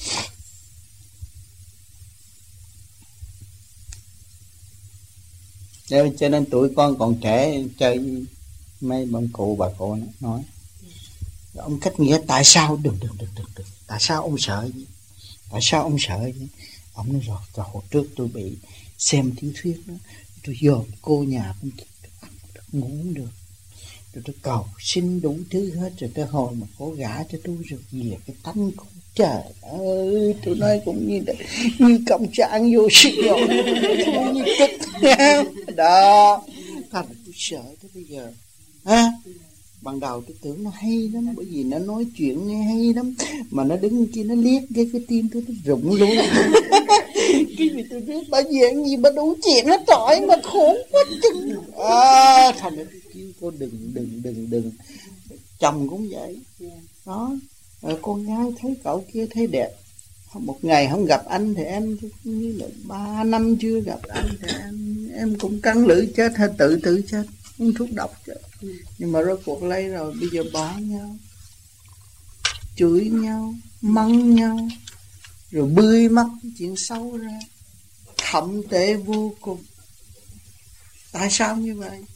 Cho nên tụi con còn trẻ chơi mấy bọn cụ bà cụ nó nói, ông cách nghĩa tại sao đừng đừng đừng đừng đừng tại sao ông sợ vậy? Tại sao ông sợ vậy? Ông nói rồi, rồi hồi trước tôi bị xem tiểu thuyết đó, tôi dòm cô nhà không được, ngủ không được, rồi tôi cầu xin đủ thứ hết, rồi tới hồi mà có gả cho tôi rồi về cái tánh của trời ơi, tôi nói cũng như là, như cộng sản vô sức rồi, như cực đó, thành tôi sợ tới bây giờ. Ha? Ban đầu tôi tưởng nó hay lắm, bởi vì nó nói chuyện nghe hay lắm, mà nó đứng kia nó liếc cái cái tim tôi nó rụng luôn. Cái gì tôi biết bà diện gì mà đủ chuyện hết trọi mà khổ quá chừng. À, thành ra tôi kêu cô đừng đừng đừng đừng. Chồng cũng vậy. Đó. Rồi con gái thấy cậu kia thấy đẹp. Một ngày không gặp anh thì em như là ba năm chưa gặp anh thì em em cũng cắn lưỡi chết hay tự tử chết, uống thuốc độc chết. Nhưng mà rốt cuộc lấy rồi bây giờ bỏ nhau, chửi nhau, mắng nhau, rồi bươi mắt chuyện xấu ra, thậm tệ vô cùng. Tại sao như vậy?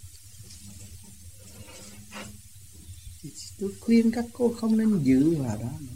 Tôi khuyên các cô không nên dự vào đó nữa.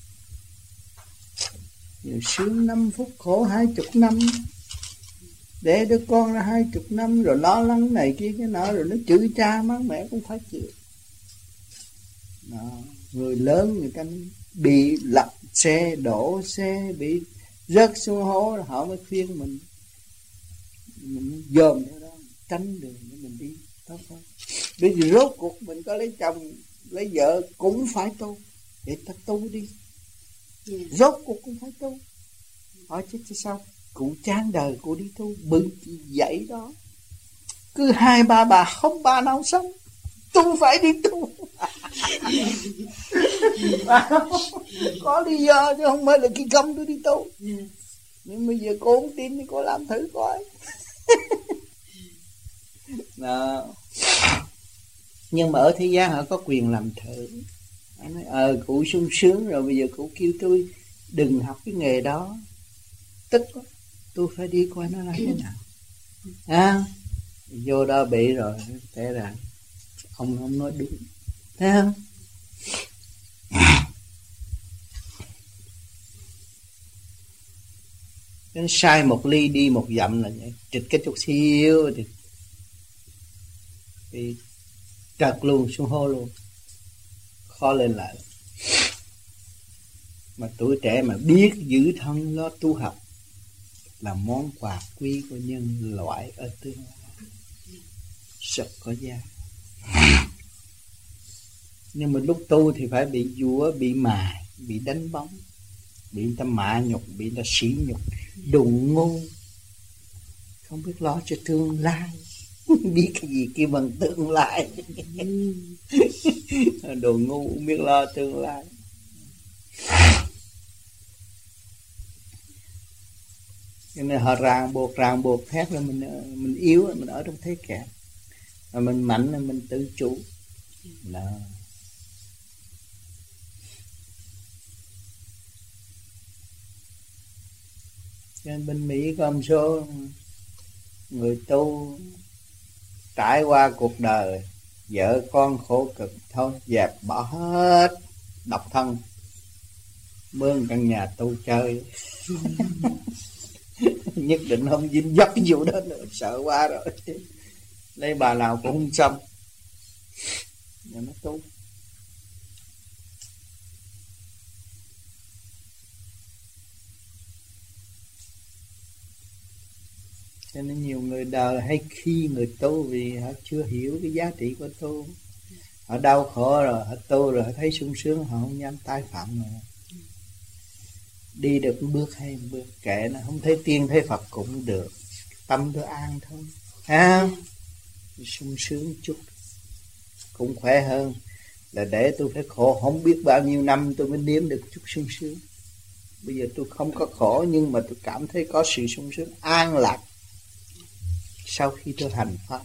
Rồi sướng năm phút khổ hai chục năm, để đứa con ra hai chục năm, rồi lo lắng này kia cái nọ, rồi nó chửi cha mắng mẹ cũng phải chịu. Đó. Người lớn người ta bị lật xe, đổ xe, bị rớt xuống hố, họ mới khuyên mình, mình dòm theo đó, tránh đường để mình đi tốt hơn. Bây giờ rốt cuộc mình có lấy chồng, lấy vợ cũng phải tu, để ta tu đi. Yeah. Rốt cuộc cũng phải tu. Hỏi chứ sao cụ chán đời cụ đi tu, bự vậy đó. Cứ hai ba bà không bà nào sống, tu phải đi tu. Có lý do chứ không phải là cái công tôi đi tu. Yeah. Nhưng bây giờ cô không tin thì cô làm thử coi. Đó. Nhưng mà ở thế gian họ có quyền làm thử. Anh nói ờ cụ sung sướng rồi, bây giờ cụ kêu tôi đừng học cái nghề đó, tức quá, tôi phải đi coi nó là thế nào. À, vô đó bị rồi, thế là ông không nói đúng, thấy không? Nên sai một ly đi một dặm là vậy, trịch cái chút xíu thì, thì trật luôn, xuống hố luôn, khó lên lại. Mà tuổi trẻ mà biết giữ thân lo tu học là món quà quý của nhân loại ở tương lai, rất có giá. Nhưng mà lúc tu thì phải bị dúa, bị mài, bị đánh bóng, bị người ta mạ nhục, bị người ta sỉ nhục, đụng ngu, không biết lo cho tương lai. Biết cái gì kia bằng tương lai. Đồ ngu không biết lo tương lai. Cho nên họ ràng buộc ràng buộc thét là mình mình yếu, mình ở trong thế kẹt, mà mình mạnh là mình tự chủ. Đó. Cho nên bên Mỹ có một số người tu trải qua cuộc đời, vợ con khổ cực, thôi dẹp bỏ hết, độc thân, mướn căn nhà tu chơi. Nhất định không dính dấp cái vụ đó nữa, sợ quá rồi. Lấy bà nào cũng không xong, mà nó tu. Cho nên nhiều người đời hay khi người tu vì họ chưa hiểu cái giá trị của tu. Họ đau khổ rồi, họ tu rồi, họ thấy sung sướng, họ không dám tái phạm nữa. Đi được một bước hay một bước, kệ nó, không thấy tiên thấy Phật cũng được. Tâm tôi an thôi. Ha? Sung sướng chút cũng khỏe hơn là để tôi phải khổ không biết bao nhiêu năm tôi mới nếm được chút sung sướng. Bây giờ tôi không có khổ nhưng mà tôi cảm thấy có sự sung sướng an lạc sau khi tôi hành pháp.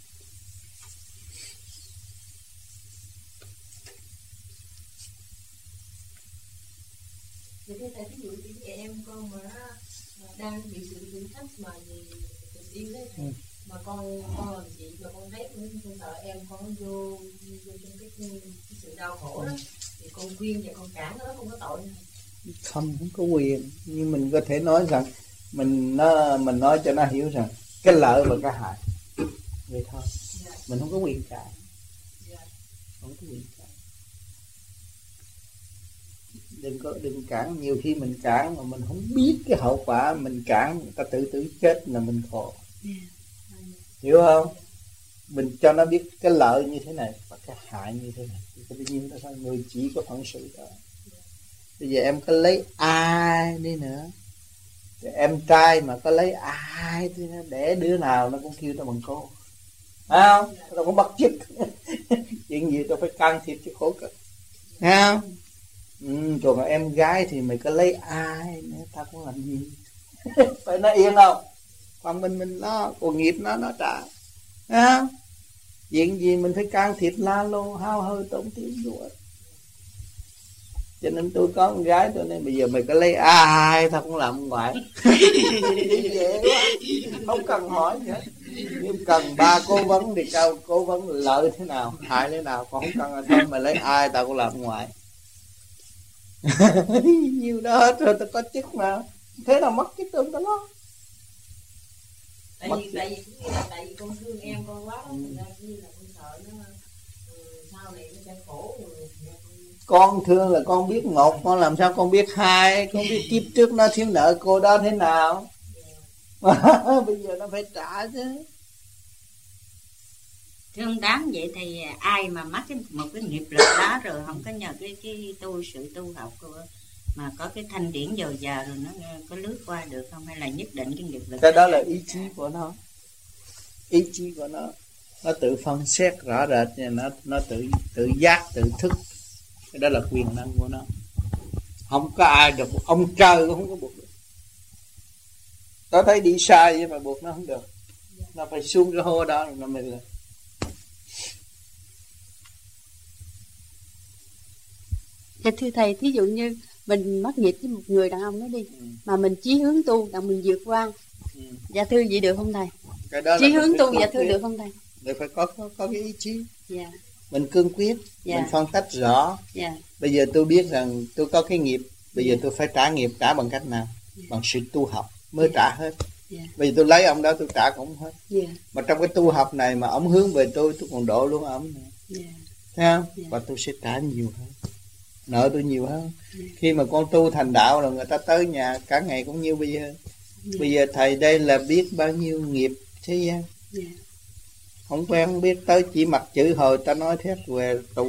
Vậy thì tại ví dụ như em con mà đang bị sự thử thách mà vì tình yêu đấy, ừ. mà con con làm gì mà con thấy con sợ em con vô vô trong cái, cái sự đau khổ đó, thì con khuyên và con cản nó không có tội nữa. Không, không có quyền, nhưng mình có thể nói rằng mình nó mình nói cho nó hiểu rằng cái lợi và cái hại vậy thôi. Yeah. Mình không có quyền cản. Yeah. Không có quyền cản. Đừng có đừng cản, nhiều khi mình cản mà mình không biết cái hậu quả, mình cản người ta tự tử chết là mình khổ. Yeah. Hiểu không? Mình cho nó biết cái lợi như thế này và cái hại như thế này, thì tự nhiên ta thôi, người chỉ có phận sự đó. Bây giờ em có lấy ai đi nữa Em trai mà có lấy ai thì để đứa nào nó cũng kêu tao bằng cô, phải không? Tao cũng bắt chước. Chuyện gì tao phải can thiệp chứ khổ cực, thấy không? Ừ, còn em gái thì mày có lấy ai nữa tao cũng làm gì. Phải nó yên không? Còn mình mình lo, còn nghiệp nó nó trả, thấy không? Chuyện gì mình phải can thiệp la lô hao hơi tốn tiếng rồi. Cho nên tôi có con gái tôi nên bây giờ mày có lấy ai tao cũng làm ngoại. Dễ quá, không cần hỏi gì hết. Nhưng cần ba cố vấn thì cao cố vấn lợi thế nào, hại thế nào, còn không cần là thôi mày lấy ai tao cũng làm ngoại. Nhiều đó hết rồi, tao có chức mà. Thế nào mất chức tôi tao lo. Tại vì tại vì cũng như là tại vì con thương em con quá, thành ra như là con sợ nó sau này nó sẽ khổ rồi. Con thương là con biết một, con làm sao con biết hai, con biết kiếp trước nó thiếu nợ cô đó thế nào. Bây giờ nó phải trả chứ. Thưa ông Tám, vậy thì ai mà mắc cái, một cái nghiệp lực đó rồi không có nhờ cái cái tu sự tu học của, mà có cái thanh điển dồi dào rồi nó có lướt qua được không, hay là nhất định cái nghiệp lực? Cái đó là ý chí của nó, ý chí của nó, nó tự phân xét rõ rệt, nó nó tự tự giác tự thức. Cái đó là quyền năng của nó, không có ai được, ông trời cũng không có buộc được. Tao thấy đi sai vậy mà buộc nó không được, nó phải xuống cái hố đó rồi nó mới lên. Dạ thưa thầy, thí dụ như mình mắc nghiệp với một người đàn ông đó đi, ừ. mà mình chí hướng tu là mình vượt qua, ừ. dạ thưa vậy được không thầy? Cái đó chí hướng tu dạ thưa được không thầy? Mình phải có, có có cái ý chí, dạ. mình cương quyết, dạ. mình phân tách rõ. Dạ. Bây giờ tôi biết rằng tôi có cái nghiệp, bây giờ tôi phải trả nghiệp, trả bằng cách nào? Dạ. Bằng sự tu học mới dạ. trả hết. Dạ. Bây giờ tôi lấy ông đó tôi trả cũng hết. Dạ. Mà trong cái tu học này mà ông hướng về tôi, tôi còn độ luôn ông này. Dạ. Thấy không? Dạ. Và tôi sẽ trả nhiều hơn, nợ tôi nhiều hơn. Dạ. Khi mà con tu thành đạo là người ta tới nhà cả ngày cũng như bây giờ. Dạ. Bây giờ thầy đây là biết bao nhiêu nghiệp thế gian. Dạ. Không quen không biết, tới chỉ mặc chữ hồi ta nói thét về tù.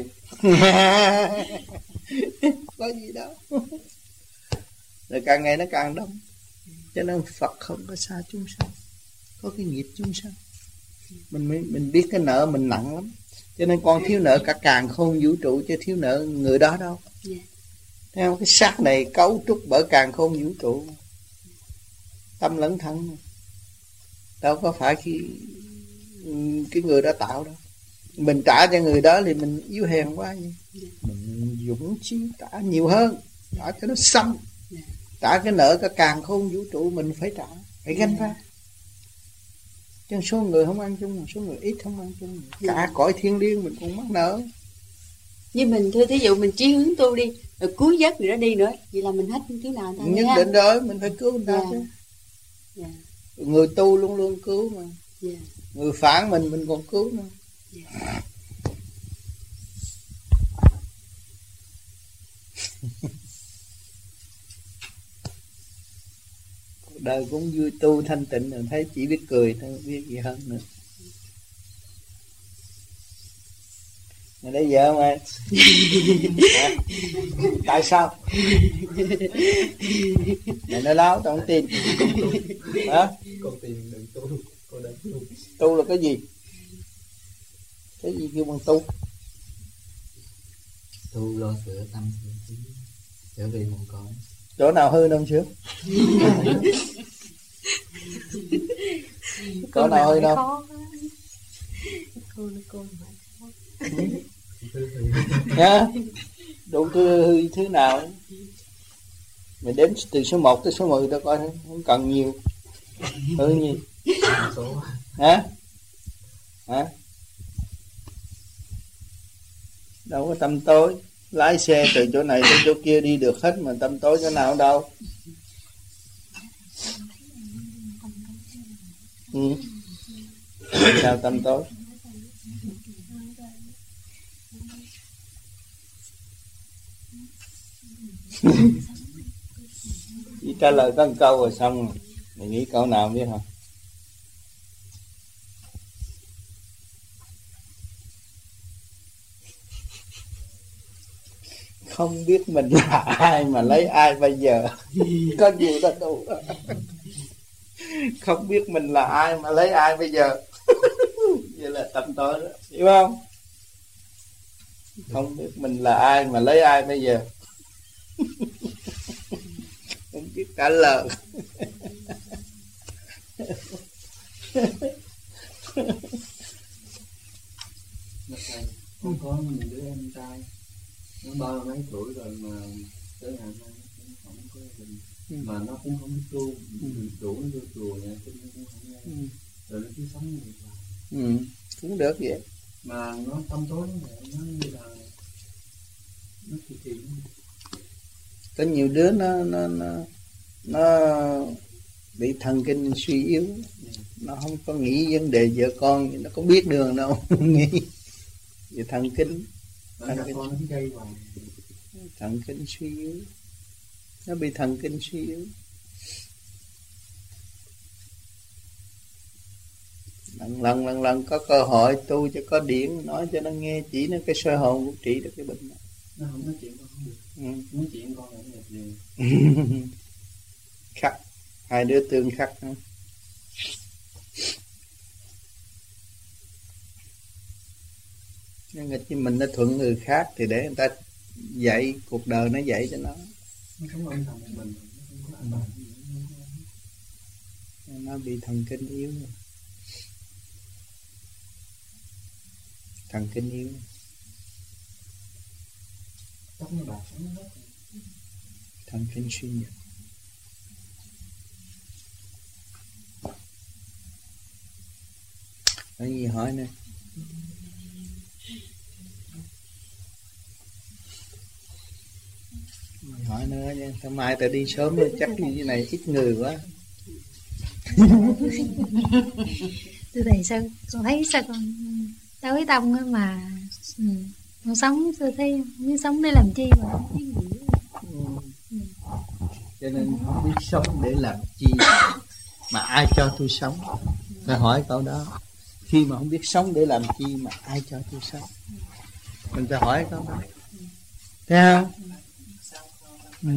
Có gì đâu. Rồi càng ngày nó càng đông. Cho nên Phật không có xa chúng sanh, có cái nghiệp chúng sanh. Mình mới, mình biết cái nợ mình nặng lắm. Cho nên con thiếu nợ cả càn khôn vũ trụ, chứ thiếu nợ người đó đâu. Thấy không? Cái xác này cấu trúc bởi càn khôn vũ trụ, tâm lẫn thân, đâu có phải khi cái người đó tạo đâu. Mình trả cho người đó thì mình yếu hèn quá vậy. Mình dũng chí trả nhiều hơn, trả cho nó xâm, trả cái nợ cả càn khôn vũ trụ mình phải trả, phải gánh ra. Chứ số người không ăn chung, số người ít không ăn chung, cả cõi thiên liêng mình cũng mắc nợ. Như mình thưa thí dụ mình chí hướng tu đi, rồi cứu giấc người đó đi nữa, vậy là mình hết cứu nào ta? Nhất định rồi, mình phải cứu người ta yeah. chứ. Yeah. Người tu luôn luôn cứu mà. Yeah. Người phản mình mình còn cứu nữa. Yeah. Đời cũng vui, tu thanh tịnh rồi thấy chỉ biết cười thôi, biết gì hơn nữa. Mày lấy vợ mày. Tại sao? Mày nói láo tao không tin. Hả? Con tin đừng tu, con đang tu. Tu là cái gì? Cái gì kêu bằng tu? Tu lo sửa tâm sửa trí, trở về một cõi. Chỗ nào hư đâu chưa? Chỗ nào hư đâu? Nhá, đủ thứ thứ nào mày đếm từ số một tới số mười tao coi, không cần nhiều. Hư gì? Hả? Hả? Đâu có tâm tối. Lái xe từ chỗ này tới chỗ kia đi được hết mà tâm tối chỗ nào đâu. Ừ. Sao tâm tối? Chỉ trả lời có một câu rồi xong rồi. Mày nghĩ câu nào biết không? Không biết mình là ai mà lấy ai bây giờ. Có nhiều ta đủ. Không biết mình là ai mà lấy ai bây giờ. Vậy là tâm tối đó, hiểu không? Không biết mình là ai mà lấy ai bây giờ. Không biết trả lời. Con có một đứa em trai, nó ba mấy tuổi rồi mà tới ngày nay nó cũng không có gia đình, ừ. mà nó cũng không biết tu, ừ. chủ nó vô chùa nhà nó cũng không nghe, ừ. rồi nó cứ sống như vậy. Ừ, cũng được vậy. Mà nó tâm tối như vậy, nó như là nó kỳ kỳ. Có nhiều đứa nó nó nó nó bị thần kinh suy yếu, ừ. nó không có nghĩ vấn đề vợ con, nó có biết đường đâu nghĩ về thần kinh. Thần kinh, thần kinh suy yếu, nó bị thần kinh suy yếu. Lần lần lần lần có cơ hội tu cho có điển, nói cho nó nghe, chỉ nó cái soi hồn cũng trị được cái bệnh này. Nó không nói chuyện con không được, ừ. nói chuyện con là nghiệp gì. Khắc, hai đứa tương khắc. Nhưng mà chứ mình nó thuận người khác thì để người ta dạy, cuộc đời nó dạy cho nó. Nó không quan trọng mình, nó không có an toàn. Nó bị thần kinh yếu rồi. Thần kinh yếu. Tóc nó bạc sống hết. Thần kinh suy nhược. Có gì hỏi nè. Hỏi nữa nha, sao mai ta đi sớm nữa, chắc như thế này ít người quá. Thưa thầy, sao con thấy sao con tối tông á mà ừ, con sống tôi thấy muốn sống để làm chi mà không biết gì. Ừ. Ừ. Cho nên không biết sống để làm chi mà ai cho tôi sống. Phải hỏi câu đó. Khi mà không biết sống để làm chi mà ai cho tôi sống, mình phải hỏi câu đó. Thấy không? Ừ.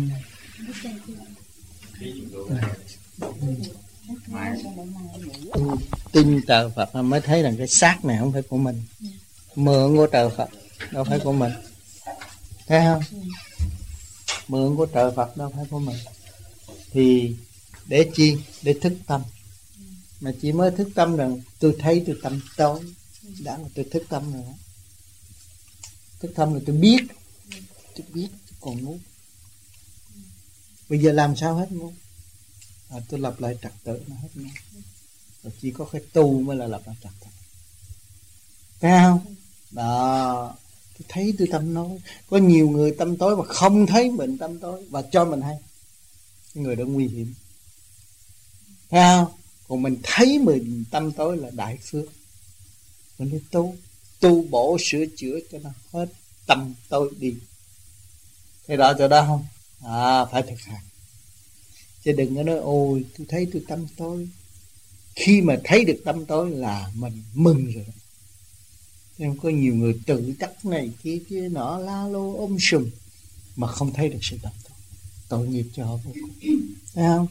Ừ. Tin trời Phật mới thấy rằng cái xác này không phải của mình, mượn của trời Phật đâu phải của mình. Thấy không? Mượn của trời Phật đâu phải của mình. Thì để chi? Để thức tâm. Mà chỉ mới thức tâm rằng tôi thấy tôi tâm tối, đã là tôi thức tâm rồi đó. Thức tâm là tôi biết, tôi biết tôi còn ngu. Bây giờ làm sao hết ngu? À, tôi lập lại trật tự nó hết ngu. Rồi chỉ có cái tu mới là lập lại trật tự. Thấy không? Đó, tôi thấy tôi tâm tối. Có nhiều người tâm tối mà không thấy mình tâm tối và cho mình hay. Cái người đó nguy hiểm. Thấy không? Còn mình thấy mình tâm tối là đại phước. Mình phải tu, tu bổ sửa chữa cho nó hết tâm tối đi. Thấy rõ chỗ đó không? À, phải thực hành. Chứ đừng có nói ôi tôi thấy tôi tâm tối. Khi mà thấy được tâm tối là mình mừng rồi. Nên có nhiều người tự đắc này kia kia nọ la lô ôm sùm mà không thấy được sự tâm tối. Tội nghiệp cho họ vô cùng. Thấy không?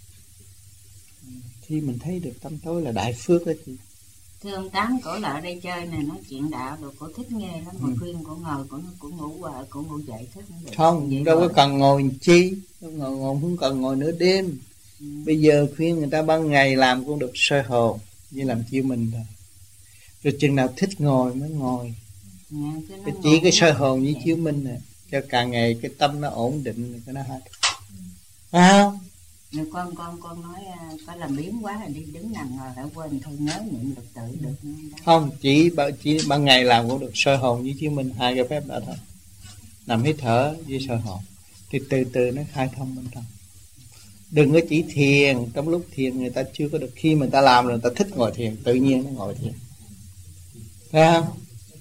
Khi mình thấy được tâm tối là đại phước đó chị. Thưa ông Tám, cổ lại đây chơi này nói chuyện đạo rồi cổ thích nghe lắm, mà ừ. khuyên cổ ngồi cổ cổ ngủ hoài, cổ ngủ dậy thích cũng được. Không, vậy đâu có cần ngồi chi, ngồi, ngồi không cần ngồi nửa đêm. Ừ. Bây giờ khuyên người ta ban ngày làm cũng được soi hồn, như làm chiêu mình thôi. Rồi chừng nào thích ngồi mới ngồi. Dạ, cái chỉ cái soi hồn với chiếu minh này, cho càng ngày cái tâm nó ổn định, cái nó hết. Phải không? Nếu con con con nói có làm biến quá là đi đứng nằm ngồi lại quên thôi, nhớ niệm được tự được. Không, chỉ chỉ ban ngày làm cũng được soi hồn với chiếu minh, hai cái phép đó thôi. Nằm hít thở với soi hồn thì từ từ nó khai thông bên trong. Đừng có chỉ thiền, trong lúc thiền người ta chưa có được, khi mà người ta làm rồi người ta thích ngồi thiền, tự nhiên nó ngồi thiền. Thấy không?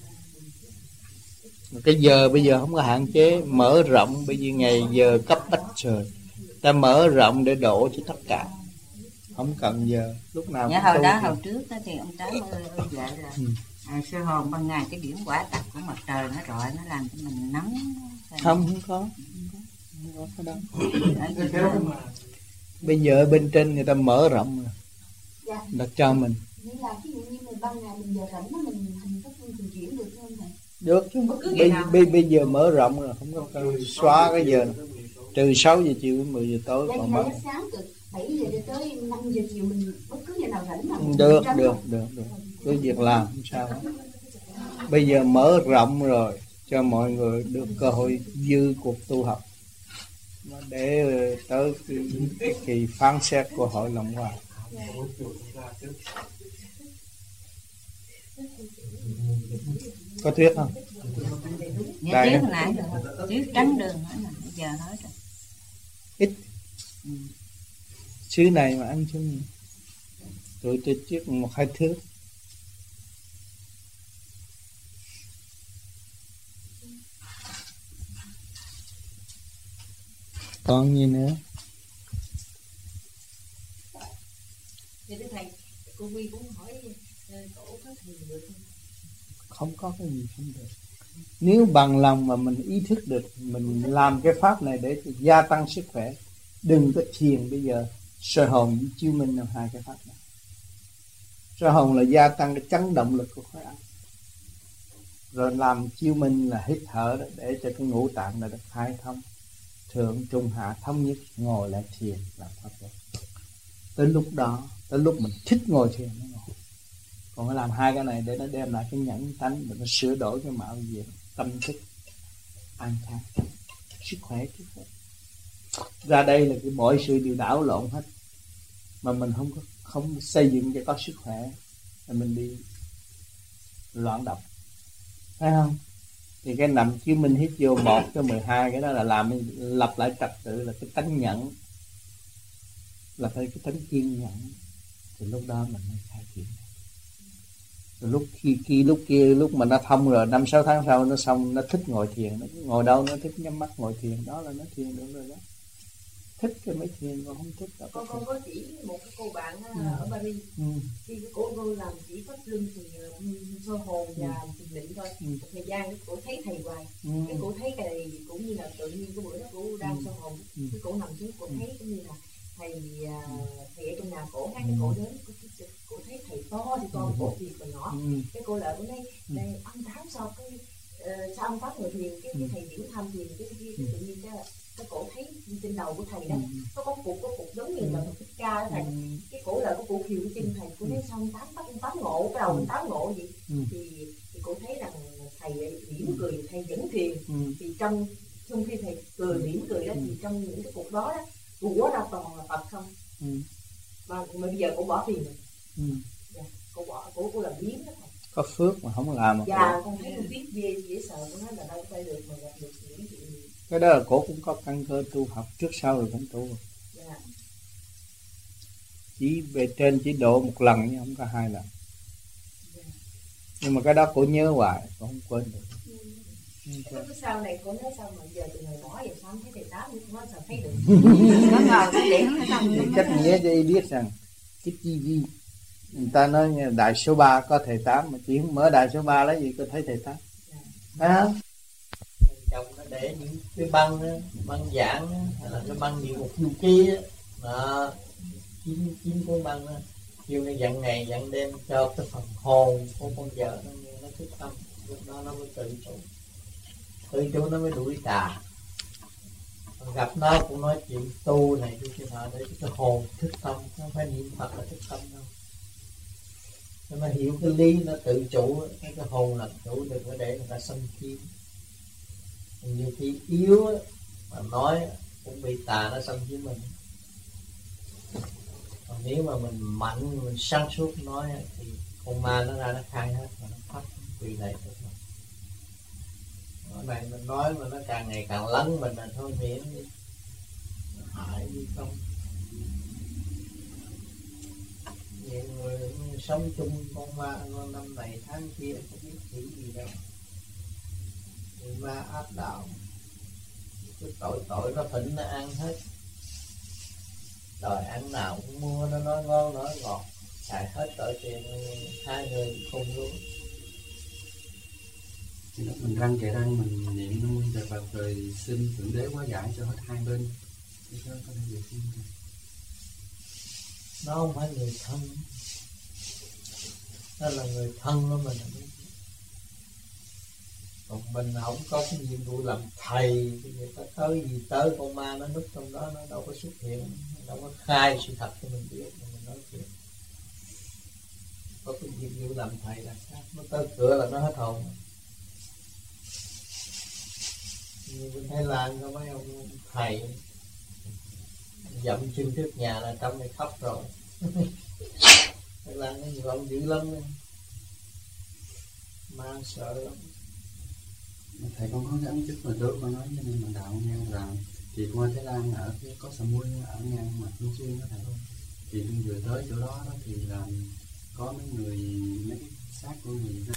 Cái giờ bây giờ không có hạn chế, mở rộng, bây giờ ngày giờ cấp bách rồi, ta mở rộng để độ cho tất cả, không cần giờ lúc nào. Dạ, hồi đó thì... hồi trước đó thì ông Tám ơi vậy là ừ. à, soi hồn ban ngày cái điểm quả tắc của mặt trời nó rọi nó làm cho mình nóng. Không, không có, không có, không có cái đó. Bây giờ ở bên trên người ta mở rộng rồi. Dạ. Đặt cho mình. Nghĩa là ví dụ như mình ban ngày mình giờ rảnh đó mình hành thức mình chuyển được không thầy? Được chứ. Bây, bây, bây giờ mở rộng rồi, không có cần xóa cái giờ nữa. Trừ sáu giờ chiều đến mười giờ tối Vậy còn là mở. sáng từ bảy giờ cho tới năm giờ chiều mình bất cứ giờ nào rảnh mà. Được, được, được, được. Cứ việc làm không sao. Bây giờ mở rộng rồi cho mọi người được cơ hội dư cuộc tu học. Để tới cái, cái kỳ phán xét của hội Long Hoa. Có tuyết không? Nghe tuyết hồi nãy rồi, tuyết trắng đường nữa nè, bây giờ hết rồi. Ít. Xứ này mà ăn chung tụi tôi chiếc một hai thước. Còn gì nữa? Vậy thưa thầy, cô Vi cũng hỏi cổ có thiền được không? Không có cái gì không được. Nếu bằng lòng mà mình ý thức được, mình làm cái pháp này để gia tăng sức khỏe. Đừng có thiền bây giờ soi hồn với chiếu minh là hai cái pháp này. Soi hồn là gia tăng cái chấn động lực của khối óc. Rồi làm chiếu minh là hít thở đó, để cho cái ngũ tạng là được khai thông. Thượng trung hạ thống nhất, ngồi lại thiền làm pháp đó. Tới lúc đó, tới lúc mình thích ngồi thiền nó ngồi. Còn phải làm hai cái này để nó đem lại cái nhẫn tánh, để nó sửa đổi cái mạo diện, tâm thức an khang, sức khỏe chứ. Ra đây là cái mọi sự đều đảo lộn hết, mà mình không có không xây dựng cho có sức khỏe, là mình đi loạn động, phải không? Thì cái nằm chiếu minh hít vô một cho mười hai, cái đó là làm lập lại trật tự, là cái tánh nhẫn, là phải cái tánh kiên nhẫn. Thì lúc đó mình mới khai triển. Rồi lúc khi, khi lúc kia lúc mà nó thông rồi, năm sáu tháng sau nó xong, nó thích ngồi thiền, nó ngồi đâu nó thích nhắm mắt ngồi thiền, đó là nó thiền được rồi đó. Thích cái mấy thiền, còn không thích đâu. Con con có chỉ một cái cô bạn ừ. ở Paris, ừ. khi cái cổ cô làm chỉ pháp luân thì soi hồn và thiền định thôi. Ừ. Một thời gian cái cổ thấy thầy hoài, ừ. cái cổ thấy cái này cũng như là tự nhiên cái bữa đó cổ đang ừ. soi hồn, ừ. cái cổ nằm xuống cổ thấy cũng như là thầy thầy ở trong nhà cổ hát, cái cổ đến cổ thấy thầy to thì con, cổ thì còn nhỏ, ừ. cái cô lợi cũng nói đây ông Tám sao cái uh, sao ông Tám ngồi thiền, cái, cái thầy diễn tham thiền, cái cái, cái tự nhiên cái cái cổ thấy trên đầu của thầy đó có có cục có cục giống như là một cái ca đó thầy, cái cổ lợi của cụ khiều cái chân thầy, cô nói sao ông Tám bắt ông Tám ngộ, cái đầu ông Tám ngộ vậy, thì thì cô thấy rằng thầy mỉm cười, thầy vẫn thiền, thì trong trong khi thầy cười mỉm cười đó, thì trong những cái cục đó đó của ra toàn là Phật không, mà, mà bây giờ cô bỏ thiền rồi. Ừ. Dạ, cô bỏ, cô, cô làm biến đó thầy. Có phước mà không làm mà. Dạ, cô... con thấy con biết ghê, dễ sợ, con nói là đâu phải được mà gặp được những chuyện gì. Cái đó là cổ cũng có căn cơ tu học trước sau rồi cũng tu. Dạ. Chỉ về trên chỉ độ một lần nhưng không có hai lần. Dạ. Nhưng mà cái đó cổ nhớ hoài, cổ không quên được. Ừ. Cái sau này cô nói sao mà giờ từ ngày bỏ giờ sao không thấy thầy Tám, nhưng không sao thấy được. Có ngồi cái điểm hay không? Cách nghĩa cho y biết rằng cái chi vi người ta nói đại số ba có thầy Tám, mà chỉ mở đại số ba lấy gì có thấy thầy Tám, phải không? Chồng nó để những cái băng đó, băng giảng đó, hay là cái băng địa ngục du ký đó, chín chín cuốn băng đó, kêu nó dặn ngày dặn đêm cho cái phần hồn của con vợ nó nghe nó thức tâm, lúc đó nó mới tự chủ, tự chủ nó mới đuổi tà. Gặp nó cũng nói chuyện tu này tu chuyện nọ để cái hồn thức tâm, không phải niệm Phật là thức tâm đâu. Nên mà hiểu cái lý nó tự chủ, cái, cái hồn là chủ, đừng có để người ta xâm chiếm. Nhiều khi yếu mà nói cũng bị tà nó xâm chiếm mình. Còn nếu mà mình mạnh, mình sáng suốt nói thì con ma nó ra nó khai hết và nó phát quỳ này được. Nói này mình nói mà nó càng ngày càng lấn mình là thôi miễn đi, nó hại đi không. Nhiều người sống chung con ma năm này tháng kia không biết chữ gì đâu, người ma áp đạo, cái tội tội nó thịnh nó ăn hết, đòi ăn nào cũng mua, nó nói ngon nói ngọt, xài hết tội tiền hai người không luôn. Mình răng kề răng mình niệm Nam Mô Phật rồi xin thượng đế hóa giải cho hết hai bên, cho có thể được xin. nó không phải người thân, nó là người thân của mình. Còn mình không có cái nhiệm vụ làm thầy thì người ta tới gì tới, con ma nó núp trong đó, nó đâu có xuất hiện, nó đâu có khai sự thật cho mình biết mà mình nói chuyện. Có cái nhiệm vụ làm thầy là sao? Nó tới cửa là nó hết hồn. Như bên Thái Lan có mấy ông thầy dậm chân trước nhà là trong này khóc rồi. Thái Lan có nhiều ông dữ lắm đó. Ma sợ lắm. Thầy con có cái ấn chức mà trước con nói cho nên mà đạo nghe rằng thì qua Thái Lan ở cái có Sà Mui ở ngang mặt Long Xuyên đó thầy. Thì con vừa tới chỗ đó, đó thì là có mấy người mấy cái xác của người